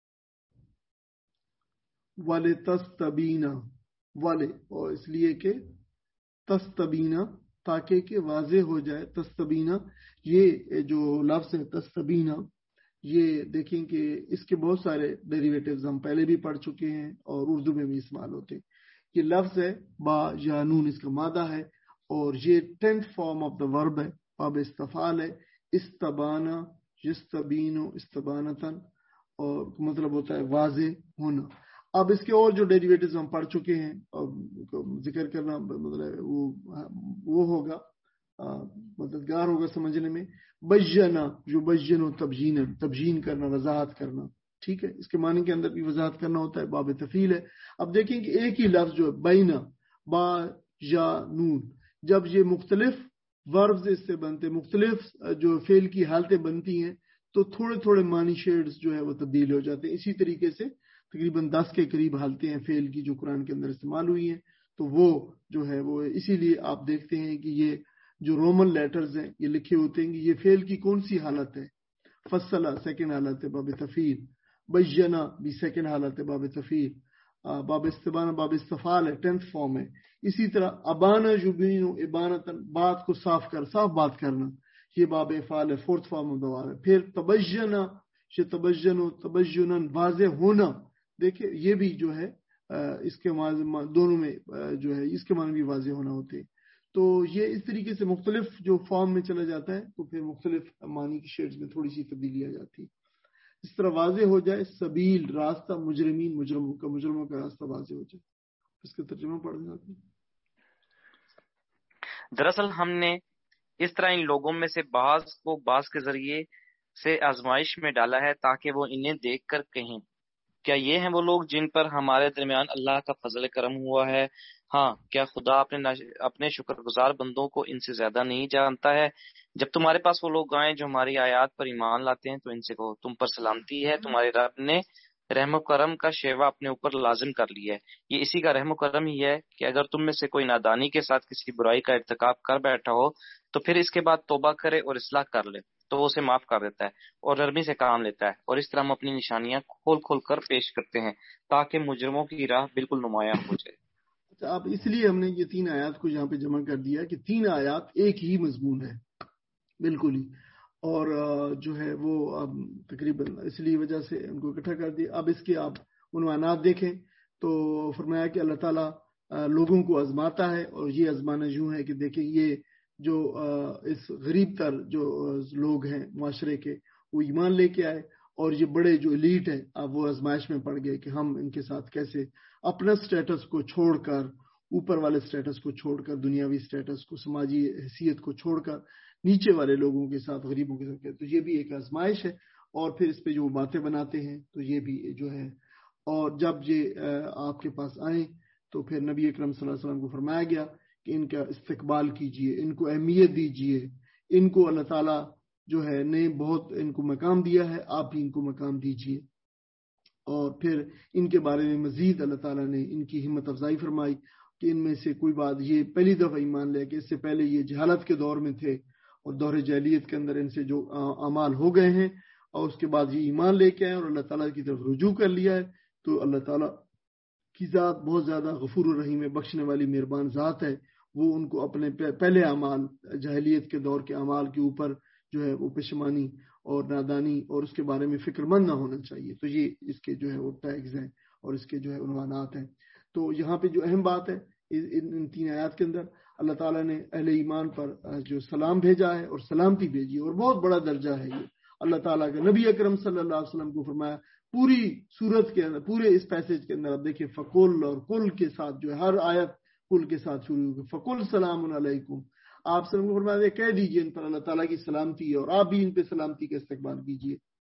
وَلِتَسْتَبِينَ, والے, اور اس لیے کہ تستبینہ, تاکہ کہ واضح ہو جائے. تستبینہ, یہ جو لفظ ہے تستبینہ, یہ دیکھیں کہ اس کے بہت سارے ڈیریویٹیوز ہم پہلے بھی پڑھ چکے ہیں اور اردو میں بھی استعمال ہوتے ہیں. یہ لفظ ہے با یا نون, اس کا مادہ ہے, اور یہ 10th فارم آف دا ورب ہے, باب استفعال ہے. استبانہ, یستبینو, استبانتن, اور مطلب ہوتا ہے واضح ہونا. اب اس کے اور جو ڈیریویٹیوز ہم پڑھ چکے ہیں, ذکر کرنا مطلب وہ ہوگا, مددگار ہوگا سمجھنے میں. بینا, جو بینا تبجینا, تبجین کرنا, وضاحت کرنا. ٹھیک ہے, اس کے معنی کے اندر بھی وضاحت کرنا ہوتا ہے, باب تفعیل ہے. اب دیکھیں کہ ایک ہی لفظ جو ہے بینا, با یا نون, جب یہ مختلف وربز اس سے بنتے, مختلف جو فعل کی حالتیں بنتی ہیں, تو تھوڑے تھوڑے معنی شیڈز جو ہے وہ تبدیل ہو جاتے ہیں. اسی طریقے سے تقریباً 10 کے قریب حالتیں ہیں فعل کی جو قرآن کے اندر استعمال ہوئی ہیں. تو وہ جو ہے وہ اسی لیے آپ دیکھتے ہیں کہ یہ جو رومن لیٹرز ہیں یہ لکھے ہوتے ہیں کہ یہ فعل کی کون سی حالت ہے. فصلہ سیکنڈ حالت ہے باب تفعیل, بینا بھی سیکنڈ حالت ہے باب تفعیل, باب استبانہ باب استفال ہے 10th فارم ہے. اسی طرح ابانا یبین ابانتن بات کو صاف بات کرنا یہ باب افعال ہے 4th فارم آف دوار ہے. پھر تبجنا تبجنن واضح ہونا دیکھیں یہ بھی جو ہے اس کے دونوں میں جو ہے اس کے معنی بھی واضح ہونا ہوتے ہیں. تو یہ اس طریقے سے مختلف جو فارم میں چلا جاتا ہے تو پھر مختلف معنی کی شیڈز میں تھوڑی سی تبدیلی آ جاتی ہے. اس طرح واضح ہو جائے سبیل راستہ مجرموں کا راستہ واضح ہو جائے. اس کا ترجمہ پڑھ دیں آپ نے. دراصل ہم نے اس طرح ان لوگوں میں سے بعض کو بعض کے ذریعے سے آزمائش میں ڈالا ہے تاکہ وہ انہیں دیکھ کر کہیں کیا یہ ہیں وہ لوگ جن پر ہمارے درمیان اللہ کا فضل کرم ہوا ہے؟ ہاں کیا خدا اپنے شکر گزار بندوں کو ان سے زیادہ نہیں جانتا ہے؟ جب تمہارے پاس وہ لوگ آئیں جو ہماری آیات پر ایمان لاتے ہیں تو ان سے کہو تم پر سلامتی ہے، تمہارے رب نے رحم و کرم کا شیوا اپنے اوپر لازم کر لیا ہے. یہ اسی کا رحم و کرم ہی ہے کہ اگر تم میں سے کوئی نادانی کے ساتھ کسی برائی کا ارتکاب کر بیٹھا ہو تو پھر اس کے بعد توبہ کرے اور اصلاح کر لے تو وہ اسے معاف کر دیتا ہے اور نرمی سے کام لیتا ہے. اور اس طرح ہم اپنی نشانیاں کھول کر پیش کرتے ہیں تاکہ مجرموں کی راہ بالکل نمایاں ہو جائے. اب اس لیے ہم نے یہ 3 آیات کو یہاں پہ جمع کر دیا کہ 3 آیات ایک ہی مضمون ہے بالکل ہی، اور جو ہے وہ تقریباً اس لیے وجہ سے ان کو اکٹھا کر دیا. اب اس کے آپ عنوانات دیکھیں تو فرمایا کہ اللہ تعالیٰ لوگوں کو آزماتا ہے، اور یہ آزمانا یوں ہے کہ دیکھیں یہ جو اس غریب تر جو لوگ ہیں معاشرے کے وہ ایمان لے کے آئے، اور یہ بڑے جو ایلیٹ ہیں اب وہ آزمائش میں پڑ گئے کہ ہم ان کے ساتھ کیسے اپنا سٹیٹس کو چھوڑ کر، اوپر والے سٹیٹس کو چھوڑ کر، دنیاوی سٹیٹس کو، سماجی حیثیت کو چھوڑ کر نیچے والے لوگوں کے ساتھ، غریبوں کے ساتھ. تو یہ بھی ایک آزمائش ہے، اور پھر اس پہ جو باتیں بناتے ہیں تو یہ بھی جو ہے. اور جب یہ آپ کے پاس آئیں تو پھر نبی اکرم صلی اللہ علیہ وسلم کو فرمایا گیا کہ ان کا استقبال کیجئے، ان کو اہمیت دیجئے، ان کو اللہ تعالیٰ جو ہے نے بہت ان کو مقام دیا ہے، آپ بھی ان کو مقام دیجئے. اور پھر ان کے بارے میں مزید اللہ تعالیٰ نے ان کی ہمت افزائی فرمائی کہ ان میں سے کوئی بات یہ پہلی دفعہ ایمان لے کہ اس سے پہلے یہ جہالت کے دور میں تھے اور دور جاہلیت کے اندر ان سے جو اعمال ہو گئے ہیں اور اس کے بعد یہ ایمان لے کے آئے اور اللہ تعالیٰ کی طرف رجوع کر لیا ہے. تو اللہ تعالیٰ کی ذات بہت زیادہ غفور الرحیم ہے، بخشنے والی مہربان ذات ہے. وہ ان کو اپنے پہلے اعمال، جاہلیت کے دور کے اعمال کے اوپر جو ہے وہ پشیمانی اور نادانی اور اس کے بارے میں فکر مند نہ ہونا چاہیے. تو یہ اس کے جو ہے وہ ٹیگز ہیں اور اس کے جو ہے عنوانات ہیں. تو یہاں پہ جو اہم بات ہے ان 3 آیات کے اندر اللہ تعالیٰ نے اہل ایمان پر جو سلام بھیجا ہے اور سلامتی بھیجی ہے، اور بہت بڑا درجہ ہے یہ اللہ تعالیٰ کا. نبی اکرم صلی اللہ علیہ وسلم کو فرمایا پوری صورت کے اندر، پورے اس پیسج کے اندر آپ دیکھیں فقل اور کل کے ساتھ جو ہے ہر آیت کل کے ساتھ شروع ہوگی. فقل سلام علیکم، آپ سلام کو فرمایا کہہ دیجئے ان پر اللہ تعالیٰ کی سلامتی ہے اور آپ بھی ان پہ سلامتی کا استقبال کیجئے.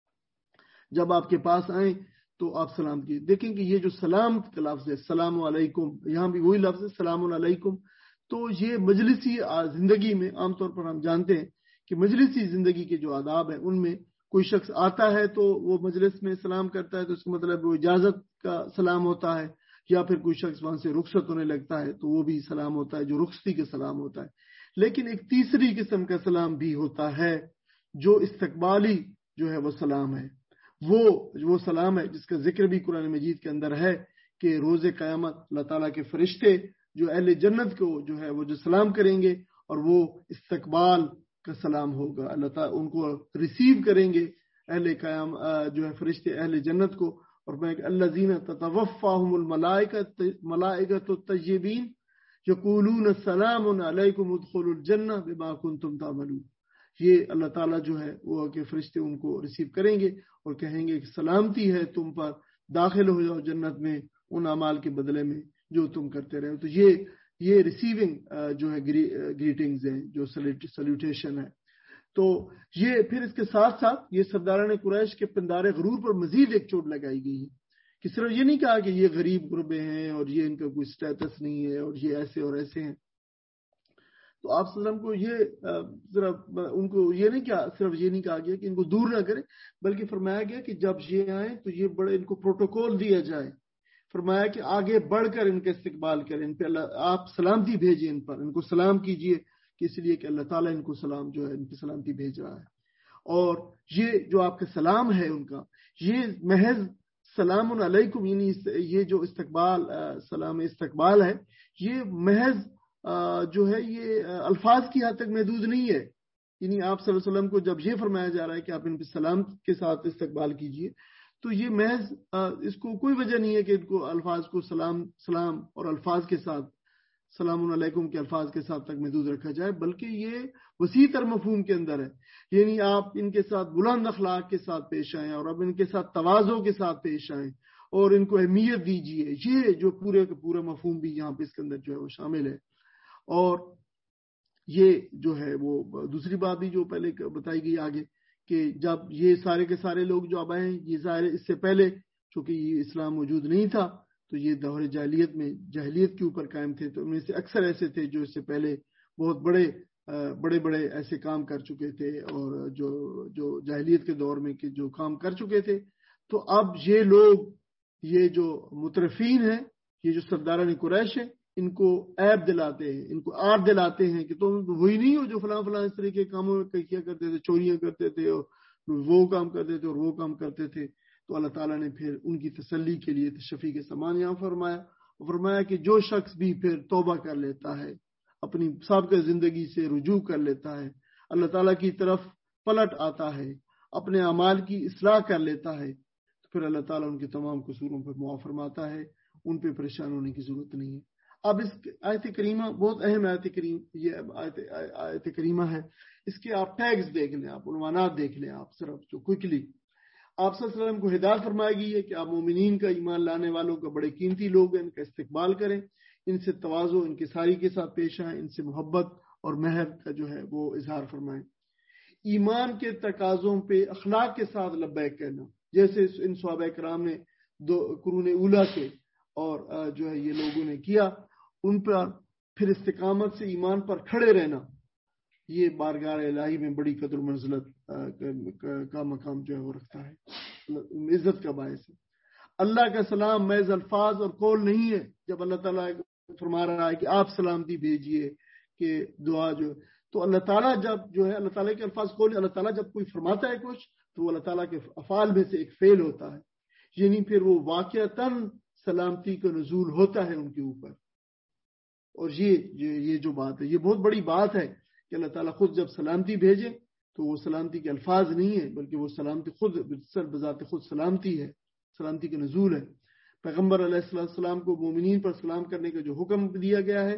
جب آپ کے پاس آئیں تو آپ سلام کیجئے. دیکھیں کہ یہ جو سلام کا لفظ ہے السلام علیکم، یہاں بھی وہی لفظ ہے السلام علیکم. تو یہ مجلسی زندگی میں عام طور پر ہم جانتے ہیں کہ مجلسی زندگی کے جو آداب ہیں ان میں کوئی شخص آتا ہے تو وہ مجلس میں سلام کرتا ہے تو اس کا مطلب وہ اجازت کا سلام ہوتا ہے، یا پھر کوئی شخص وہاں سے رخصت ہونے لگتا ہے تو وہ بھی سلام ہوتا ہے جو رخصتی کا سلام ہوتا ہے. لیکن ایک تیسری قسم کا سلام بھی ہوتا ہے جو استقبالی جو ہے وہ سلام ہے. وہ سلام ہے جس کا ذکر بھی قرآن مجید کے اندر ہے کہ روز قیامت اللہ تعالیٰ کے فرشتے جو اہل جنت کو جو ہے وہ جو سلام کریں گے اور وہ استقبال کا سلام ہوگا. اللہ تعالیٰ ان کو ریسیو کریں گے اہل قیام جو ہے فرشتے اہل جنت کو. اور میں الذین تتوفاہم الملائکۃ الطیبین یقولون السلام علیکم ادخلوا الجنہ بما کنتم تعملون. یہ اللہ تعالیٰ جو ہے وہ کہ فرشتے ان کو ریسیو کریں گے اور کہیں گے کہ سلامتی ہے تم پر، داخل ہو جاؤ جنت میں ان اعمال کے بدلے میں جو تم کرتے رہے. تو یہ ریسیونگ جو ہے گریٹنگز ہیں، جو سلیوٹیشن ہے. تو یہ پھر اس کے ساتھ ساتھ یہ سرداران قریش کے پندار غرور پر مزید ایک چوٹ لگائی گئی ہے کہ صرف یہ نہیں کہا کہ یہ غریب غربے ہیں اور یہ ان کا کوئی سٹیٹس نہیں ہے اور یہ ایسے اور ایسے ہیں. تو آپ صلی اللہ علیہ وسلم کو یہ ذرا ان کو یہ نہیں کہا، صرف یہ نہیں کہا گیا کہ ان کو دور نہ کرے، بلکہ فرمایا گیا کہ جب یہ آئیں تو یہ بڑے ان کو پروٹوکول دیا جائے. فرمایا کہ آگے بڑھ کر ان کا استقبال کریں، ان پہ آپ سلامتی بھیجیں، ان پر ان کو سلام کیجئے کہ اس لیے کہ اللہ تعالیٰ ان کو سلام جو ہے ان کی سلامتی بھیج رہا ہے. اور یہ جو آپ کا سلام ہے ان کا، یہ محض سلام علیکم یعنی یہ جو استقبال سلام استقبال ہے یہ محض جو ہے یہ الفاظ کی حد تک محدود نہیں ہے. یعنی آپ صلی اللہ علیہ وسلم کو جب یہ فرمایا جا رہا ہے کہ آپ ان پہ سلام کے ساتھ استقبال کیجئے تو یہ محض اس کو کوئی وجہ نہیں ہے کہ ان کو الفاظ کو سلام اور الفاظ کے ساتھ سلام علیکم کے الفاظ کے ساتھ تک محدود رکھا جائے، بلکہ یہ وسیع تر مفہوم کے اندر ہے. یعنی آپ ان کے ساتھ بلند اخلاق کے ساتھ پیش آئیں اور اب ان کے ساتھ تواضع کے ساتھ پیش آئیں اور ان کو اہمیت دیجیے. یہ جو پورے کا پورا مفہوم بھی یہاں پہ اس کے اندر جو ہے وہ شامل ہے. اور یہ جو ہے وہ دوسری بات بھی جو پہلے بتائی گئی آگے کہ جب یہ سارے کے سارے لوگ جو اب آئے ہیں یہ ظاہر اس سے پہلے چونکہ یہ اسلام موجود نہیں تھا تو یہ دور جاہلیت میں جاہلیت کے اوپر قائم تھے. تو ان میں سے اکثر ایسے تھے جو اس سے پہلے بہت بڑے ایسے کام کر چکے تھے اور جو جاہلیت کے دور میں جو کام کر چکے تھے. تو اب یہ لوگ یہ جو مترفین ہیں یہ جو سرداران قریش ہیں ان کو عیب دلاتے ہیں، ان کو آر دلاتے ہیں کہ تم وہی نہیں ہو جو فلاں اس طرح کے کاموں میں کیا کرتے تھے، چوریاں کرتے تھے اور وہ کام کرتے تھے اور وہ کام کرتے تھے. تو اللہ تعالیٰ نے پھر ان کی تسلی کے لیے تشفی کے سامان یہاں فرمایا کہ جو شخص بھی پھر توبہ کر لیتا ہے، اپنی سابقہ زندگی سے رجوع کر لیتا ہے، اللہ تعالیٰ کی طرف پلٹ آتا ہے، اپنے اعمال کی اصلاح کر لیتا ہے تو پھر اللہ تعالیٰ ان کے تمام قصوروں پر معاف فرماتا ہے. ان پہ پریشان ہونے کی ضرورت نہیں ہے. اب اس آیت کریمہ بہت اہم آیت کریمہ ہے. اس کے آپ ٹیگز دیکھ لیں، آپ عنوانات دیکھ لیں، آپ صرف جو کوئکلی آپ صلی اللہ علیہ وسلم کو ہدایت فرمائی گئی ہے کہ آپ مومنین کا ایمان لانے والوں کا بڑے قیمتی لوگ ہیں، ان کا استقبال کریں، ان سے تواضع ان کی ساری کے ساتھ پیش آئیں، ان سے محبت اور مہر کا جو ہے وہ اظہار فرمائیں. ایمان کے تقاضوں پہ اخلاق کے ساتھ لبیک کہنا، جیسے ان صحابہ کرام نے قرون اولا کے اور جو ہے یہ لوگوں نے کیا، ان پر پھر استقامت سے ایمان پر کھڑے رہنا، یہ بارگاہ الہی میں بڑی قدر منزلت کا مقام جو ہے وہ رکھتا ہے، عزت کا باعث ہے. اللہ کا سلام محض الفاظ اور قول نہیں ہے. جب اللہ تعالیٰ فرما رہا ہے کہ آپ سلامتی بھیجیے کہ دعا جو تو اللہ تعالیٰ جب جو ہے اللہ تعالیٰ کے الفاظ قول، اللہ تعالیٰ جب کوئی فرماتا ہے کچھ تو وہ اللہ تعالیٰ کے افعال میں سے ایک فعل ہوتا ہے، یعنی پھر وہ واقعتاً سلامتی کا نزول ہوتا ہے ان کے اوپر. اور یہ جو بات ہے یہ بہت بڑی بات ہے کہ اللہ تعالیٰ خود جب سلامتی بھیجے تو وہ سلامتی کے الفاظ نہیں ہے بلکہ وہ سلامتی خود بذات خود سلامتی ہے، سلامتی کا نزول ہے. پیغمبر علیہ السلام کو مومنین پر سلام کرنے کا جو حکم دیا گیا ہے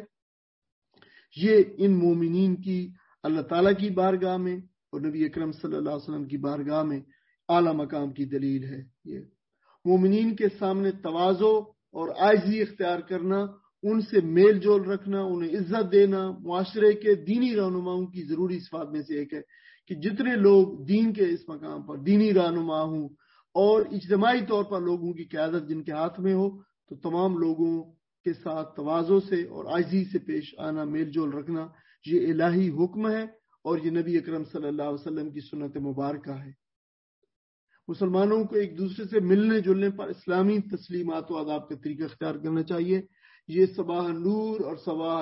یہ ان مومنین کی اللہ تعالیٰ کی بارگاہ میں اور نبی اکرم صلی اللہ علیہ وسلم کی بارگاہ میں اعلیٰ مقام کی دلیل ہے. یہ مومنین کے سامنے تواضع اور عاجزی اختیار کرنا، ان سے میل جول رکھنا، انہیں عزت دینا معاشرے کے دینی رہنماؤں کی ضروری صفات میں سے ایک ہے کہ جتنے لوگ دین کے اس مقام پر دینی رہنما ہوں اور اجتماعی طور پر لوگوں کی قیادت جن کے ہاتھ میں ہو تو تمام لوگوں کے ساتھ تواضع سے اور عاجزی سے پیش آنا، میل جول رکھنا، یہ الہی حکم ہے اور یہ نبی اکرم صلی اللہ علیہ وسلم کی سنت مبارکہ ہے. مسلمانوں کو ایک دوسرے سے ملنے جلنے پر اسلامی تسلیمات و آداب کا طریقہ اختیار کرنا چاہیے. یہ صباح نور اور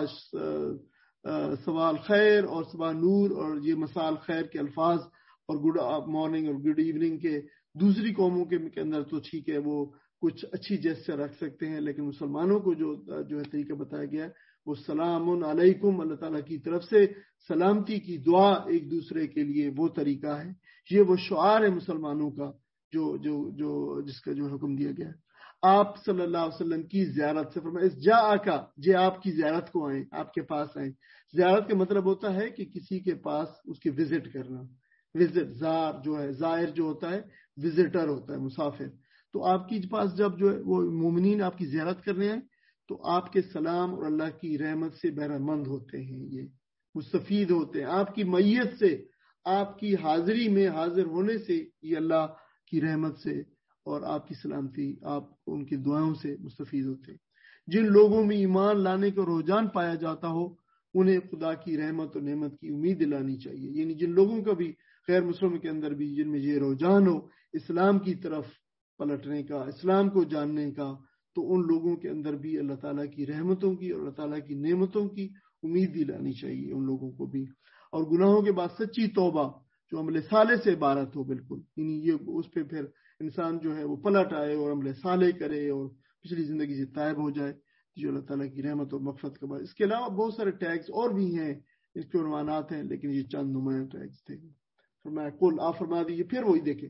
صباح الخیر اور صباح نور اور یہ مساء الخیر کے الفاظ اور گڈ مارننگ اور گڈ ایوننگ کے دوسری قوموں کے اندر تو ٹھیک ہے وہ کچھ اچھی جیسچر رکھ سکتے ہیں، لیکن مسلمانوں کو جو ہے طریقہ بتایا گیا ہے وہ سلام علیکم، اللہ تعالیٰ کی طرف سے سلامتی کی دعا ایک دوسرے کے لیے وہ طریقہ ہے. یہ وہ شعار ہے مسلمانوں کا جس کا جو حکم دیا گیا ہے. آپ صلی اللہ علیہ وسلم کی زیارت سے فرمائے اس جا آکا جے آپ کی زیارت کو آئیں، آپ کے پاس آئیں. زیارت کا مطلب ہوتا ہے کہ کسی کے پاس اس کی وزٹ کرنا. وزٹ زار جو ہے، زائر جو ہوتا ہے وزٹر ہوتا ہے، مسافر. تو آپ کی پاس جب جو ہے وہ مومنین آپ کی زیارت کرنے آئیں تو آپ کے سلام اور اللہ کی رحمت سے بہرہ مند ہوتے ہیں، یہ مستفید ہوتے ہیں. آپ کی میت سے، آپ کی حاضری میں حاضر ہونے سے یہ اللہ کی رحمت سے اور آپ کی سلامتی، آپ ان کی دعاؤں سے مستفید ہوتے ہیں. جن لوگوں میں ایمان لانے کا رجحان پایا جاتا ہو انہیں خدا کی رحمت اور نعمت کی امید دلانی چاہیے. یعنی جن لوگوں کا بھی غیر مسلم کے اندر بھی جن میں یہ رجحان ہو اسلام کی طرف پلٹنے کا، اسلام کو جاننے کا، تو ان لوگوں کے اندر بھی اللہ تعالیٰ کی رحمتوں کی اور اللہ تعالیٰ کی نعمتوں کی امید دلانی چاہیے ان لوگوں کو بھی. اور گناہوں کے بعد سچی توبہ جو عمل صالح سے عبارت ہو، بالکل یعنی یہ اس پہ پھر انسان جو ہے وہ پلٹ آئے اور عمل صالح کرے اور پچھلی زندگی سے تائب ہو جائے، جو اللہ تعالیٰ کی رحمت اور مغفرت کا باعث۔ اس کے علاوہ بہت سارے ٹیگز اور بھی ہیں، اس کے عنوانات ہیں، لیکن یہ چند نمایاں ٹیگز تھے۔ فرمایا کل، آپ فرما دیجیے، پھر وہی دیکھیں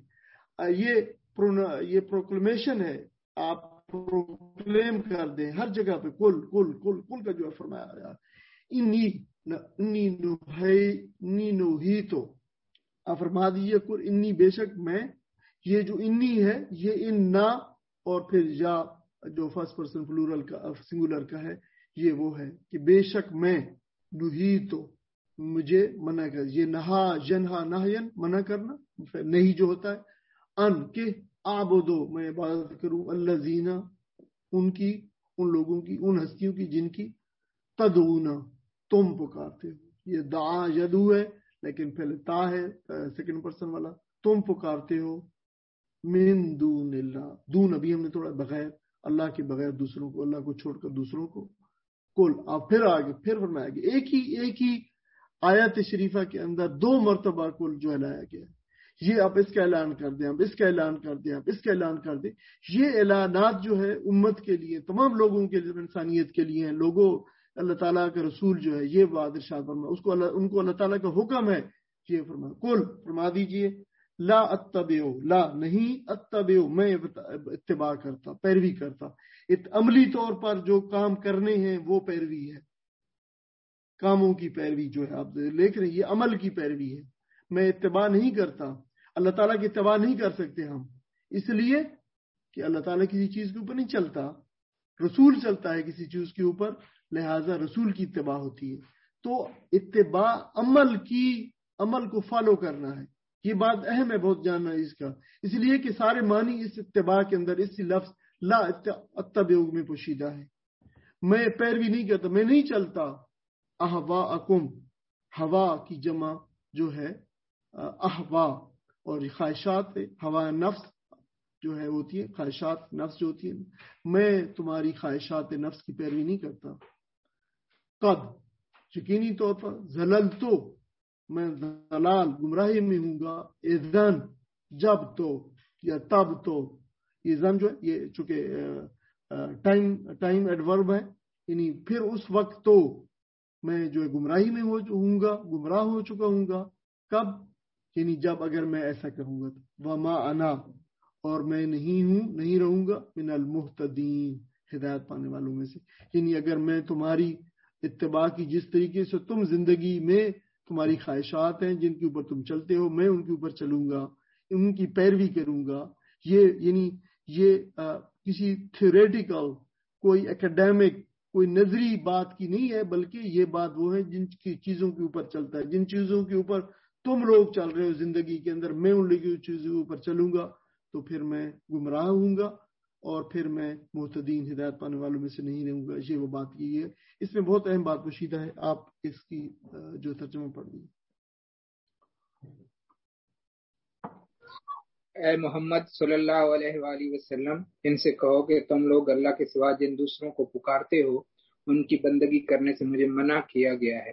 یہ پروکلمیشن ہے، آپ پروکلیم کر دیں ہر جگہ پہ، کل کل کل کل کا جو ہے فرمایا یار انی نوہی تو، آپ فرما دیجیے کل انی، بے شک میں، یہ جو انی ہے یہ ان نا اور پھر یا جو فرسٹ پرسن پلورل کا سنگولر کا ہے، یہ وہ ہے کہ بے شک میں، نوہی تو مجھے منع کر، یہ نہا ینہا نہین منع کرنا، نہیں جو ہوتا ہے، ان کہ آبدو میں عبادت کروں، الذین ان لوگوں کی، ان ہستیوں کی جن کی، تدعون تم پکارتے ہو، یہ دعا یدو ہے لیکن پہلے تا ہے سیکنڈ پرسن والا، تم پکارتے ہو، من دون اللہ، دون ابھی ہم نے تھوڑا بغیر، اللہ کے بغیر دوسروں کو، اللہ کو چھوڑ کر دوسروں کو، کل آپ پھر آگے پھر فرمایا گیا، ایک ہی آیت شریفہ کے اندر 2 مرتبہ کل جو لایا گیا، یہ آپ اس کا اعلان کر دیں، آپ اس کا اعلان کر دیں، آپ اس کا اعلان کر دیں۔ یہ اعلانات جو ہے امت کے لیے، تمام لوگوں کے لیے، انسانیت کے لیے ہیں۔ لوگوں، اللہ تعالیٰ کا رسول جو ہے یہ بات ارشاد فرما، ان کو اللہ تعالیٰ کا حکم ہے، یہ فرما کل فرما دیجئے، لا اتبعو، لا نہیں، اتبعو میں اتباع کرتا، پیروی کرتا، عملی طور پر جو کام کرنے ہیں وہ پیروی ہے، کاموں کی پیروی جو ہے آپ لکھ رہے ہیں، یہ عمل کی پیروی ہے، میں اتباع نہیں کرتا۔ اللہ تعالیٰ کی اتباع نہیں کر سکتے ہم، اس لیے کہ اللہ تعالیٰ کسی چیز کے اوپر نہیں چلتا، رسول چلتا ہے کسی چیز کے اوپر، لہٰذا رسول کی اتباع ہوتی ہے۔ تو اتباع عمل کو فالو کرنا ہے، یہ بات اہم ہے بہت جاننا اس کا، اس لیے کہ سارے معنی اس اتباع کے اندر اس لفظ لا اتبع میں پوشیدہ ہے۔ میں پیروی نہیں کرتا، میں نہیں چلتا، احواءکم، ہوا کی جمع جو ہے احوا، اور خواہشات، ہوا نفس جو ہے ہوتی ہے، خواہشات نفس جو ہوتی ہے، میں تمہاری خواہشات نفس کی پیروی نہیں کرتا۔ قد، یقینی طور پر، زللتو، میں ضلال گمراہی میں ہوں گا، اذن، جب تو یا تب تو، یہ زن جو ہے یہ چونکہ ٹائم ایڈورب ہے، یعنی پھر اس وقت تو میں جو ہے گمراہی میں ہوں گا، گمراہ ہو چکا ہوں گا، کب، یعنی جب اگر میں ایسا کروں گا تو، وما انا، اور میں نہیں رہوں گا، من المہتدین، ہدایت پانے والوں میں سے، یعنی اگر میں تمہاری اتباع کی، جس طریقے سے تم زندگی میں تمہاری خواہشات ہیں جن کے اوپر تم چلتے ہو، میں ان کے اوپر چلوں گا، ان کی پیروی کروں گا، یہ کسی تھیوریٹیکل، کوئی ایکیڈیمک، کوئی نظری بات کی نہیں ہے، بلکہ یہ بات وہ ہے جن کی چیزوں کے اوپر چلتا ہے، جن چیزوں کے اوپر تم لوگ چل رہے ہو زندگی کے اندر، میں ان لوگوں چیزوں کے اوپر چلوں گا تو پھر میں گمراہ ہوں گا، اور پھر میں مہتدین، ہدایت پانے والوں میں سے نہیں رہوں گا۔ یہ وہ بات کی ہے، اس میں بہت اہم بات پوشیدہ ہے، آپ اس کی جو ترجمہ پڑھ دیجیے۔ اے محمد صلی اللہ علیہ وآلہ وسلم، ان سے کہو کہ تم لوگ اللہ کے سوا جن دوسروں کو پکارتے ہو ان کی بندگی کرنے سے مجھے منع کیا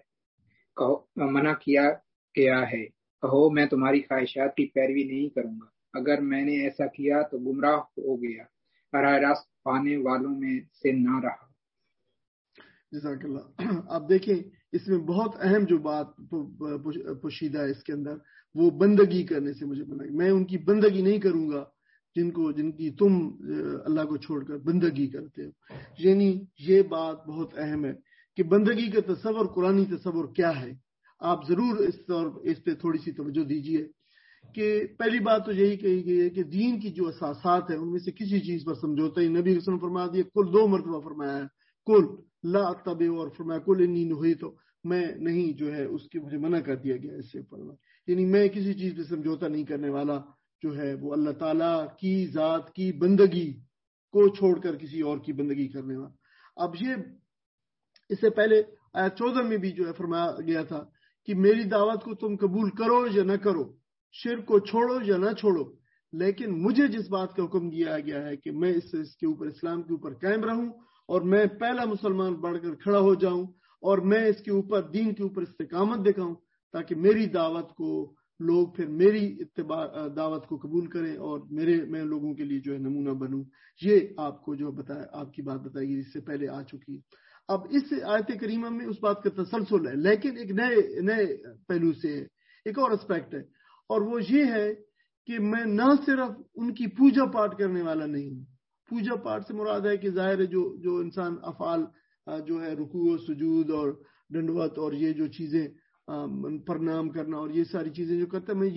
گیا ہے۔ کہو میں تمہاری خواہشات کی پیروی نہیں کروں گا، اگر میں نے ایسا کیا تو گمراہ ہو گیا، براہ راست پانے والوں میں سے نہ رہا۔ جزاک اللہ۔ آپ دیکھیں اس میں بہت اہم جو بات پوشیدہ ہے اس کے اندر، وہ بندگی کرنے سے مجھے منع، میں ان کی بندگی نہیں کروں گا جن کی تم اللہ کو چھوڑ کر بندگی کرتے ہو۔ یعنی یہ بات بہت اہم ہے کہ بندگی کا تصور، قرآنی تصور کیا ہے۔ آپ ضرور اس پہ تھوڑی سی توجہ دیجئے کہ پہلی بات تو یہی کہی گئی ہے کہ دین کی جو اساسات ہیں ان میں سے کسی چیز پر سمجھوتا ہی، نبی رسول فرما دیا، کل 2 مرتبہ فرمایا ہے، کل لا اتبع، اور فرمایا کل انی نہی تو، میں نہیں جو ہے اس کی مجھے منع کر دیا گیا اس سے پڑھنا، یعنی میں کسی چیز پہ سمجھوتا نہیں کرنے والا جو ہے وہ اللہ تعالیٰ کی ذات کی بندگی کو چھوڑ کر کسی اور کی بندگی کرنے والا۔ اب یہ اس سے پہلے آیت 14 میں بھی جو ہے فرمایا گیا تھا کہ میری دعوت کو تم قبول کرو یا نہ کرو، شرک کو چھوڑو یا نہ چھوڑو، لیکن مجھے جس بات کا حکم دیا گیا ہے کہ میں اس کے اوپر، اسلام کے اوپر قائم رہوں، اور میں پہلا مسلمان بڑھ کر کھڑا ہو جاؤں، اور میں اس کے اوپر، دین کے اوپر استقامت دکھاؤں، تاکہ میری دعوت کو لوگ پھر میری دعوت کو قبول کریں اور میں لوگوں کے لیے جو ہے نمونہ بنوں. یہ آپ کو جو بتایا، آپ کی بات بتائی گئی اس سے پہلے آ چکی. اب اس آیت کریمہ میں اس بات کا تسلسل ہے، لیکن ایک نئے پہلو سے ہے، ایک اور اسپیکٹ ہے، اور وہ یہ ہے کہ میں نہ صرف ان کی پوجا پاٹ کرنے والا نہیں ہوں. پوجا پاٹ سے مراد ہے کہ ظاہر ہے جو انسان افعال جو ہے رکوع و سجود اور ڈنڈوت اور یہ جو چیزیں پرنام کرنا اور یہ ساری چیزیں جو کرتا ہے، میں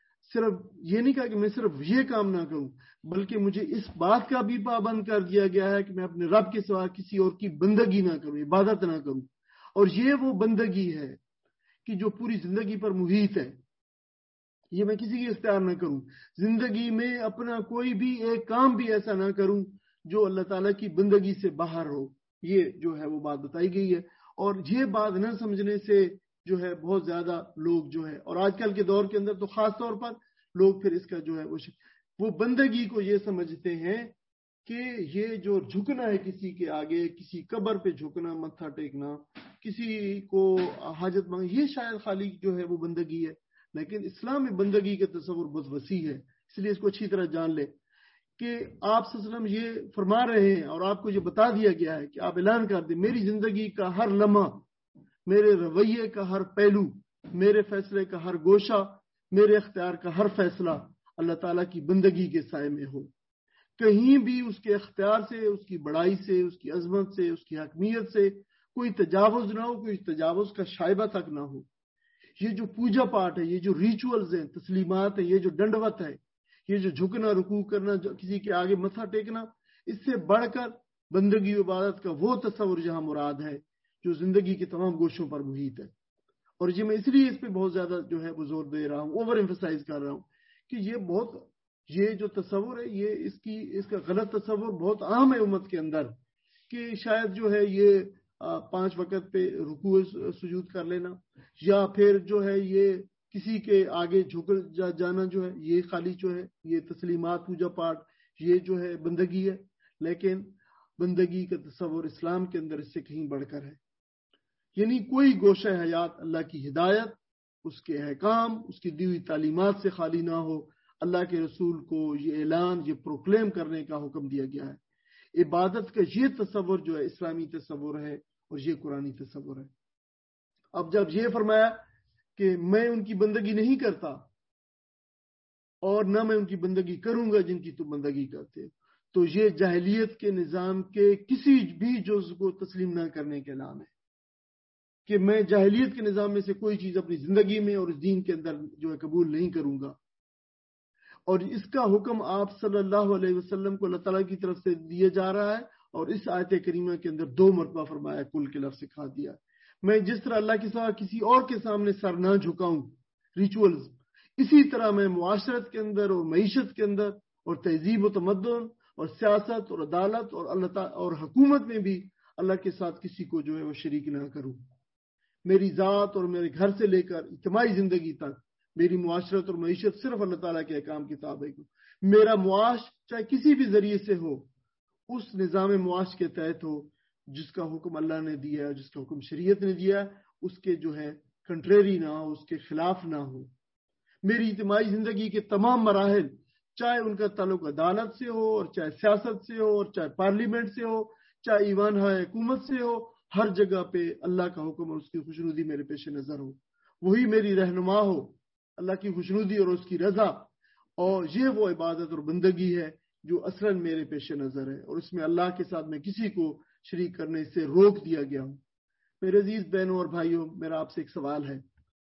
یہ نہیں کہا کہ میں صرف یہ کام نہ کروں، بلکہ مجھے اس بات کا بھی پابند کر دیا گیا ہے کہ میں اپنے رب کے سوا کسی اور کی بندگی نہ کروں، عبادت نہ کروں. اور یہ وہ بندگی ہے کہ جو پوری زندگی پر محیط ہے. یہ میں کسی کی اختیار نہ کروں، زندگی میں اپنا کوئی بھی ایک کام بھی ایسا نہ کروں جو اللہ تعالیٰ کی بندگی سے باہر ہو. یہ جو ہے وہ بات بتائی گئی ہے. اور یہ بات نہ سمجھنے سے جو ہے بہت زیادہ لوگ جو ہے، اور آج کل کے دور کے اندر تو خاص طور پر لوگ پھر اس کا جو ہے وہ بندگی کو یہ سمجھتے ہیں کہ یہ جو جھکنا ہے کسی کے آگے، کسی قبر پہ جھکنا، متھا ٹیکنا، کسی کو حاجت مانگ، یہ شاید خالی جو ہے وہ بندگی ہے. لیکن اسلام میں بندگی کا تصور بہت وسیع ہے، اس لیے اس کو اچھی طرح جان لے کہ آپ صلی اللہ علیہ وسلم یہ فرما رہے ہیں اور آپ کو یہ بتا دیا گیا ہے کہ آپ اعلان کر دیں، میری زندگی کا ہر لمحہ، میرے رویے کا ہر پہلو، میرے فیصلے کا ہر گوشہ، میرے اختیار کا ہر فیصلہ اللہ تعالیٰ کی بندگی کے سائے میں ہو. کہیں بھی اس کے اختیار سے، اس کی بڑائی سے، اس کی عظمت سے، اس کی حکمیت سے کوئی تجاوز نہ ہو، کوئی تجاوز کا شائبہ تک نہ ہو. یہ جو پوجا پاٹ ہے، یہ جو ریچولز ہیں، تسلیمات ہیں، یہ جو ڈنڈوت ہے، یہ جو جھکنا، رکوع کرنا، کسی کے آگے متھا ٹیکنا، اس سے بڑھ کر بندگی و عبادت کا وہ تصور جہاں مراد ہے جو زندگی کے تمام گوشوں پر محیط ہے. اور یہ میں اس لیے اس پہ بہت زیادہ جو ہے وہ زور دے رہا ہوں، اوور ایمفسائز کر رہا ہوں کہ یہ جو تصور ہے، یہ اس کا غلط تصور بہت عام ہے امت کے اندر، کہ شاید جو ہے یہ 5 وقت پہ رکوع سجود کر لینا، یا پھر جو ہے یہ کسی کے آگے جھک جانا جو ہے، یہ خالی جو ہے یہ تسلیمات، پوجا پاٹ، یہ جو ہے بندگی ہے. لیکن بندگی کا تصور اسلام کے اندر اس سے کہیں بڑھ کر ہے. یعنی کوئی گوشہ حیات اللہ کی ہدایت، اس کے احکام، اس کی دی ہوئی تعلیمات سے خالی نہ ہو. اللہ کے رسول کو یہ اعلان، یہ پروکلیم کرنے کا حکم دیا گیا ہے. عبادت کا یہ تصور جو ہے اسلامی تصور ہے اور یہ قرآنی تصور ہے. اب جب یہ فرمایا کہ میں ان کی بندگی نہیں کرتا اور نہ میں ان کی بندگی کروں گا جن کی تم بندگی کرتے، تو یہ جاہلیت کے نظام کے کسی بھی جز کو تسلیم نہ کرنے کے اعلان ہے کہ میں جاہلیت کے نظام میں سے کوئی چیز اپنی زندگی میں اور اس دین کے اندر جو ہے قبول نہیں کروں گا. اور اس کا حکم آپ صلی اللہ علیہ وسلم کو اللہ تعالیٰ کی طرف سے دیا جا رہا ہے، اور اس آیت کریمہ کے اندر 2 مرتبہ فرمایا، کل کے لفظ سکھا دیا. میں جس طرح اللہ کے سوا کسی اور کے سامنے سر نہ جھکاؤں، ریچولز، اسی طرح میں معاشرت کے اندر اور معیشت کے اندر اور تہذیب و تمدن اور سیاست اور عدالت اور اللہ تعالیٰ اور حکومت میں بھی اللہ کے ساتھ کسی کو جو ہے وہ شریک نہ کروں. میری ذات اور میرے گھر سے لے کر اجتماعی زندگی تک میری معاشرت اور معیشت صرف اللہ تعالیٰ کے احکام کے تابع ہو. میرا معاش چاہے کسی بھی ذریعے سے ہو، اس نظام معاش کے تحت ہو جس کا حکم اللہ نے دیا ہے، جس کا حکم شریعت نے دیا ہے، اس کے جو ہے کنٹریری نہ ہو، اس کے خلاف نہ ہو. میری اجتماعی زندگی کے تمام مراحل، چاہے ان کا تعلق عدالت سے ہو، اور چاہے سیاست سے ہو، اور چاہے پارلیمنٹ سے ہو، چاہے ایوان حکومت سے ہو، ہر جگہ پہ اللہ کا حکم اور اس کی خوشنودی میرے پیش نظر ہو. وہی میری رہنما ہو، اللہ کی خوشنودی اور اس کی رضا. اور یہ وہ عبادت اور بندگی ہے جو اصلاً میرے پیش نظر ہے، اور اس میں اللہ کے ساتھ میں کسی کو شریک کرنے سے روک دیا گیا ہوں. میرے عزیز بہنوں اور بھائیوں، میرا آپ سے ایک سوال ہے،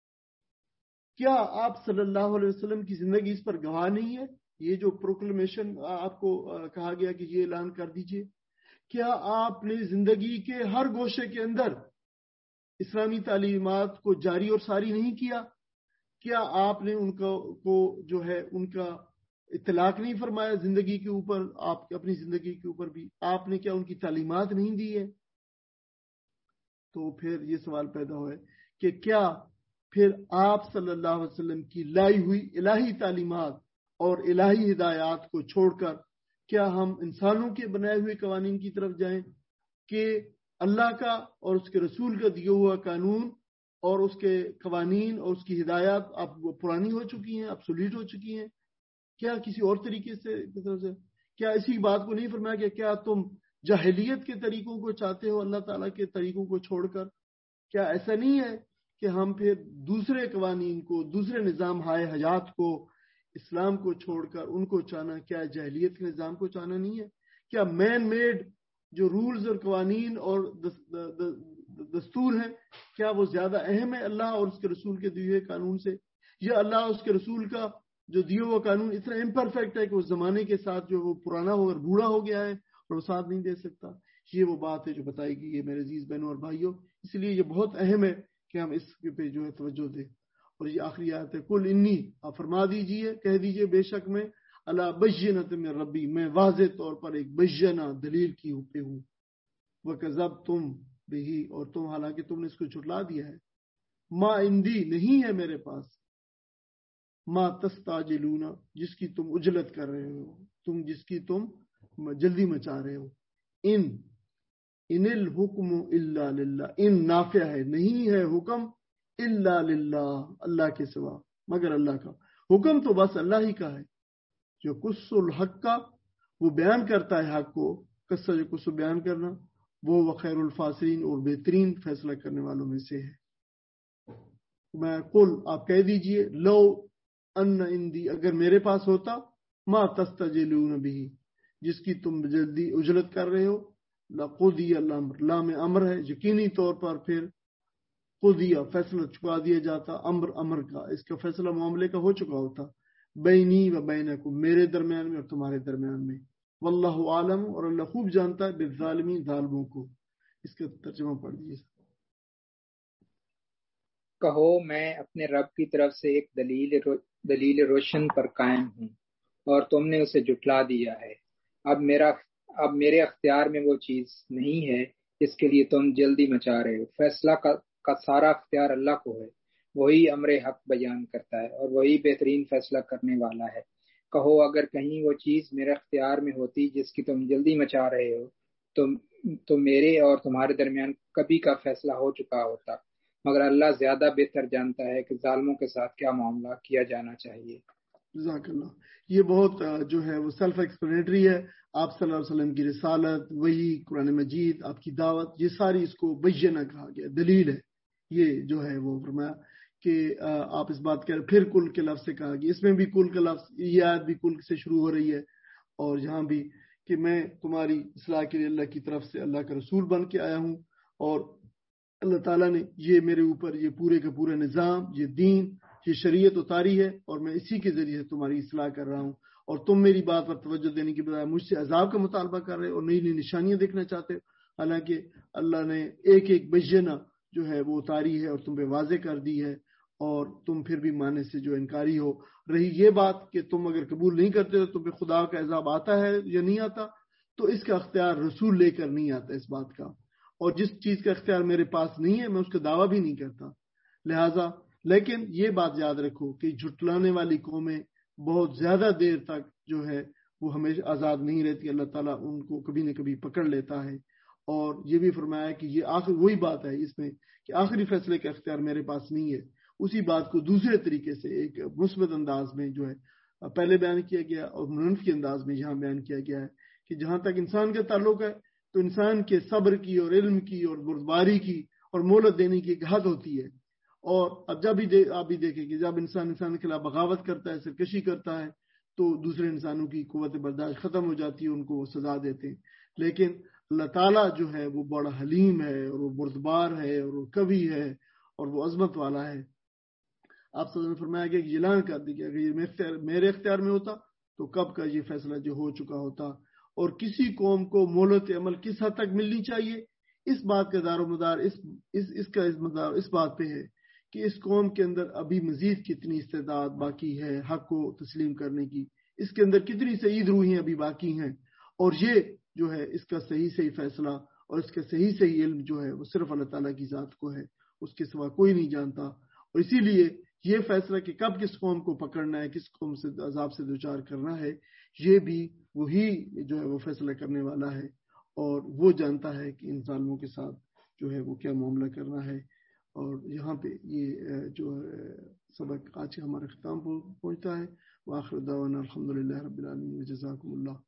کیا آپ صلی اللہ علیہ وسلم کی زندگی اس پر گواہ نہیں ہے؟ یہ جو پروکلمیشن آپ کو کہا گیا کہ یہ اعلان کر دیجئے، کیا آپ نے زندگی کے ہر گوشے کے اندر اسلامی تعلیمات کو جاری اور ساری نہیں کیا؟ کیا آپ نے ان کو جو ہے ان کا اطلاق نہیں فرمایا زندگی کے اوپر؟ آپ اپنی زندگی کے اوپر بھی آپ نے کیا ان کی تعلیمات نہیں دی ہے؟ تو پھر یہ سوال پیدا ہوا ہے کہ کیا پھر آپ صلی اللہ علیہ وسلم کی لائی ہوئی الہی تعلیمات اور الہی ہدایات کو چھوڑ کر کیا ہم انسانوں کے بنائے ہوئے قوانین کی طرف جائیں کہ اللہ کا اور اس کے رسول کا دیا ہوا قانون اور اس کے قوانین اور اس کی ہدایات اب پرانی ہو چکی ہیں، ابسولیٹ ہو چکی ہیں؟ کیا کسی اور طریقے سے کیا اسی بات کو نہیں فرمایا کہ کیا تم جاہلیت کے طریقوں کو چاہتے ہو اللہ تعالیٰ کے طریقوں کو چھوڑ کر؟ کیا ایسا نہیں ہے کہ ہم پھر دوسرے قوانین کو، دوسرے نظام ہائے حیات کو، اسلام کو چھوڑ کر ان کو چاہنا کیا جاہلیت کے نظام کو چاہنا نہیں ہے؟ کیا مین میڈ جو رولز اور قوانین اور دستور ہیں کیا وہ زیادہ اہم ہے اللہ اور اس کے رسول کے دیے ہوئے قانون سے؟ یا اللہ اور اس کے رسول کا جو دیے ہوا قانون اتنا امپرفیکٹ ہے کہ وہ زمانے کے ساتھ جو وہ پرانا ہو اور بوڑھا ہو گیا ہے اور وہ ساتھ نہیں دے سکتا؟ یہ وہ بات ہے جو بتائے گی یہ میرے عزیز بہنوں اور بھائیوں. اس لیے یہ بہت اہم ہے کہ ہم اس پہ جو ہے توجہ دیں. اور یہ آخری آیت ہے، کل انی، آپ فرما دیجئے، کہہ دیجئے، بے شک میں اللہ بینۃ من ربی، میں واضح طور پر ایک بینہ دلیل کی پہ ہوں. وکذبتم بہ، اور تم حالانکہ تم نے اس کو جھٹلا دیا ہے. ما عندی، نہیں ہے میرے پاس، ما تستعجلون، جس کی تم عجلت کر رہے ہو، جس کی تم جلدی مچا رہے ہو. ان الحکم الا للہ، ان نافع ہے، نہیں ہے حکم الا للہ، اللہ کے سوا، مگر اللہ کا. حکم تو بس اللہ ہی کا ہے، جو قص الحق کا، وہ بیان کرتا ہے حق کو. قصہ جو قصہ بیان کرنا، وہ خیر الفاصلین، اور بہترین فیصلہ کرنے والوں میں سے ہے. میں قل، آپ کہہ دیجئے، لو ان عندی، اگر میرے پاس ہوتا، ما تستعجلون بہ، جس کی تم جلدی اجلت کر رہے ہو، لقضی الامر، لام امر ہے، یقینی طور پر پھر قضیہ، فیصلہ چکا دیا جاتا، امر کا، اس کا فیصلہ معاملے کا ہو چکا ہوتا، بینی و بینکم، میرے درمیان میں اور تمہارے درمیان میں. واللہ عالم، اور اللہ خوب جانتا ہے، بالظالمین، ظالموں کو. اس کا ترجمہ پڑھ دیجیے. کہو میں اپنے رب کی طرف سے ایک دلیل روشن پر قائم ہوں، اور تم نے اسے جھٹلا دیا ہے. اب میرے اختیار میں وہ چیز نہیں ہے جس کے لیے تم جلدی مچا رہے ہو. فیصلہ کا سارا اختیار اللہ کو ہے، وہی امر حق بیان کرتا ہے اور وہی بہترین فیصلہ کرنے والا ہے. کہو اگر کہیں وہ چیز میرے اختیار میں ہوتی جس کی تم جلدی مچا رہے ہو تو میرے اور تمہارے درمیان کبھی کا فیصلہ ہو چکا ہوتا، مگر اللہ زیادہ بہتر جانتا ہے کہ ظالموں کے ساتھ کیا معاملہ کیا جانا چاہیے. جزاک اللہ. یہ بہت جو ہے وہ سیلف ایکسپلینیٹری ہے. آپ صلی اللہ علیہ وسلم کی رسالت، وہی قرآن مجید، آپ کی دعوت، یہ ساری اس کو بینہ کہا گیا، دلیل ہے. یہ جو ہے وہ فرمایا کہ آپ اس بات کے پھر کل کے لفظ سے کہا گیا. اس میں بھی کل کا لفظ، یہ آیت بھی کل سے شروع ہو رہی ہے، اور یہاں بھی کہ میں تمہاری اصلاح کے لیے اللہ کی طرف سے اللہ کا رسول بن کے آیا ہوں، اور اللہ تعالیٰ نے یہ میرے اوپر یہ پورے کا پورا نظام، یہ دین، یہ شریعت اتاری ہے، اور میں اسی کے ذریعے سے تمہاری اصلاح کر رہا ہوں. اور تم میری بات پر توجہ دینے کی بجائے مجھ سے عذاب کا مطالبہ کر رہے اور نئی نئی نشانیاں دیکھنا چاہتے ہو، حالانکہ اللہ نے ایک ایک بینہ جو ہے وہ اتاری ہے اور تم پہ واضح کر دی ہے، اور تم پھر بھی ماننے سے جو انکاری ہو. رہی یہ بات کہ تم اگر قبول نہیں کرتے تو تم پہ خدا کا عذاب آتا ہے یا نہیں آتا، تو اس کا اختیار رسول لے کر نہیں آتا اس بات کا. اور جس چیز کا اختیار میرے پاس نہیں ہے میں اس کا دعویٰ بھی نہیں کرتا. لہٰذا لیکن یہ بات یاد رکھو کہ جھٹلانے والی قومیں بہت زیادہ دیر تک جو ہے وہ ہمیشہ آزاد نہیں رہتی. اللہ تعالیٰ ان کو کبھی نہ کبھی پکڑ لیتا ہے. اور یہ بھی فرمایا کہ یہ آخر وہی بات ہے اس میں کہ آخری فیصلے کا اختیار میرے پاس نہیں ہے. اسی بات کو دوسرے طریقے سے ایک مثبت انداز میں جو ہے پہلے بیان کیا گیا، اور منفی انداز میں یہاں بیان کیا گیا ہے کہ جہاں تک انسان کا تعلق ہے تو انسان کے صبر کی اور علم کی اور بردباری کی اور مہلت دینے کی ایک حد ہوتی ہے. اور اب جب بھی آپ بھی دیکھیں کہ جب انسان کے خلاف بغاوت کرتا ہے، سرکشی کرتا ہے، تو دوسرے انسانوں کی قوت برداشت ختم ہو جاتی ہے، ان کو وہ سزا دیتے ہیں. لیکن اللہ تعالیٰ جو ہے وہ بڑا حلیم ہے، اور وہ بردبار ہے، اور وہ قوی ہے، اور وہ عظمت والا ہے. آپ سب نے فرمایا کہ اعلان کر دی کہ اگر یہ میرے اختیار میں ہوتا تو کب کا یہ فیصلہ جو ہو چکا ہوتا. اور کسی قوم کو مہلت عمل کس حد تک ملنی چاہیے، اس بات کا دار و مدار اس کا مدار اس بات پہ ہے کہ اس قوم کے اندر ابھی مزید کتنی استعداد باقی ہے حق کو تسلیم کرنے کی، اس کے اندر کتنی سعید روحیں ابھی باقی ہیں. اور یہ جو ہے اس کا صحیح فیصلہ اور اس کا صحیح علم جو ہے وہ صرف اللہ تعالیٰ کی ذات کو ہے، اس کے سوا کوئی نہیں جانتا. اور اسی لیے یہ فیصلہ کہ کب کس قوم کو پکڑنا ہے، کس قوم سے عذاب سے دوچار کرنا ہے، یہ بھی وہی جو ہے وہ فیصلہ کرنے والا ہے، اور وہ جانتا ہے کہ ان ظالموں کے ساتھ جو ہے وہ کیا معاملہ کرنا ہے. اور یہاں پہ یہ جو سبق آج کا ہمارا اختتام پہنچتا ہے. وآخر دعوانا الحمدللہ رب العالمین. جزاکم اللہ.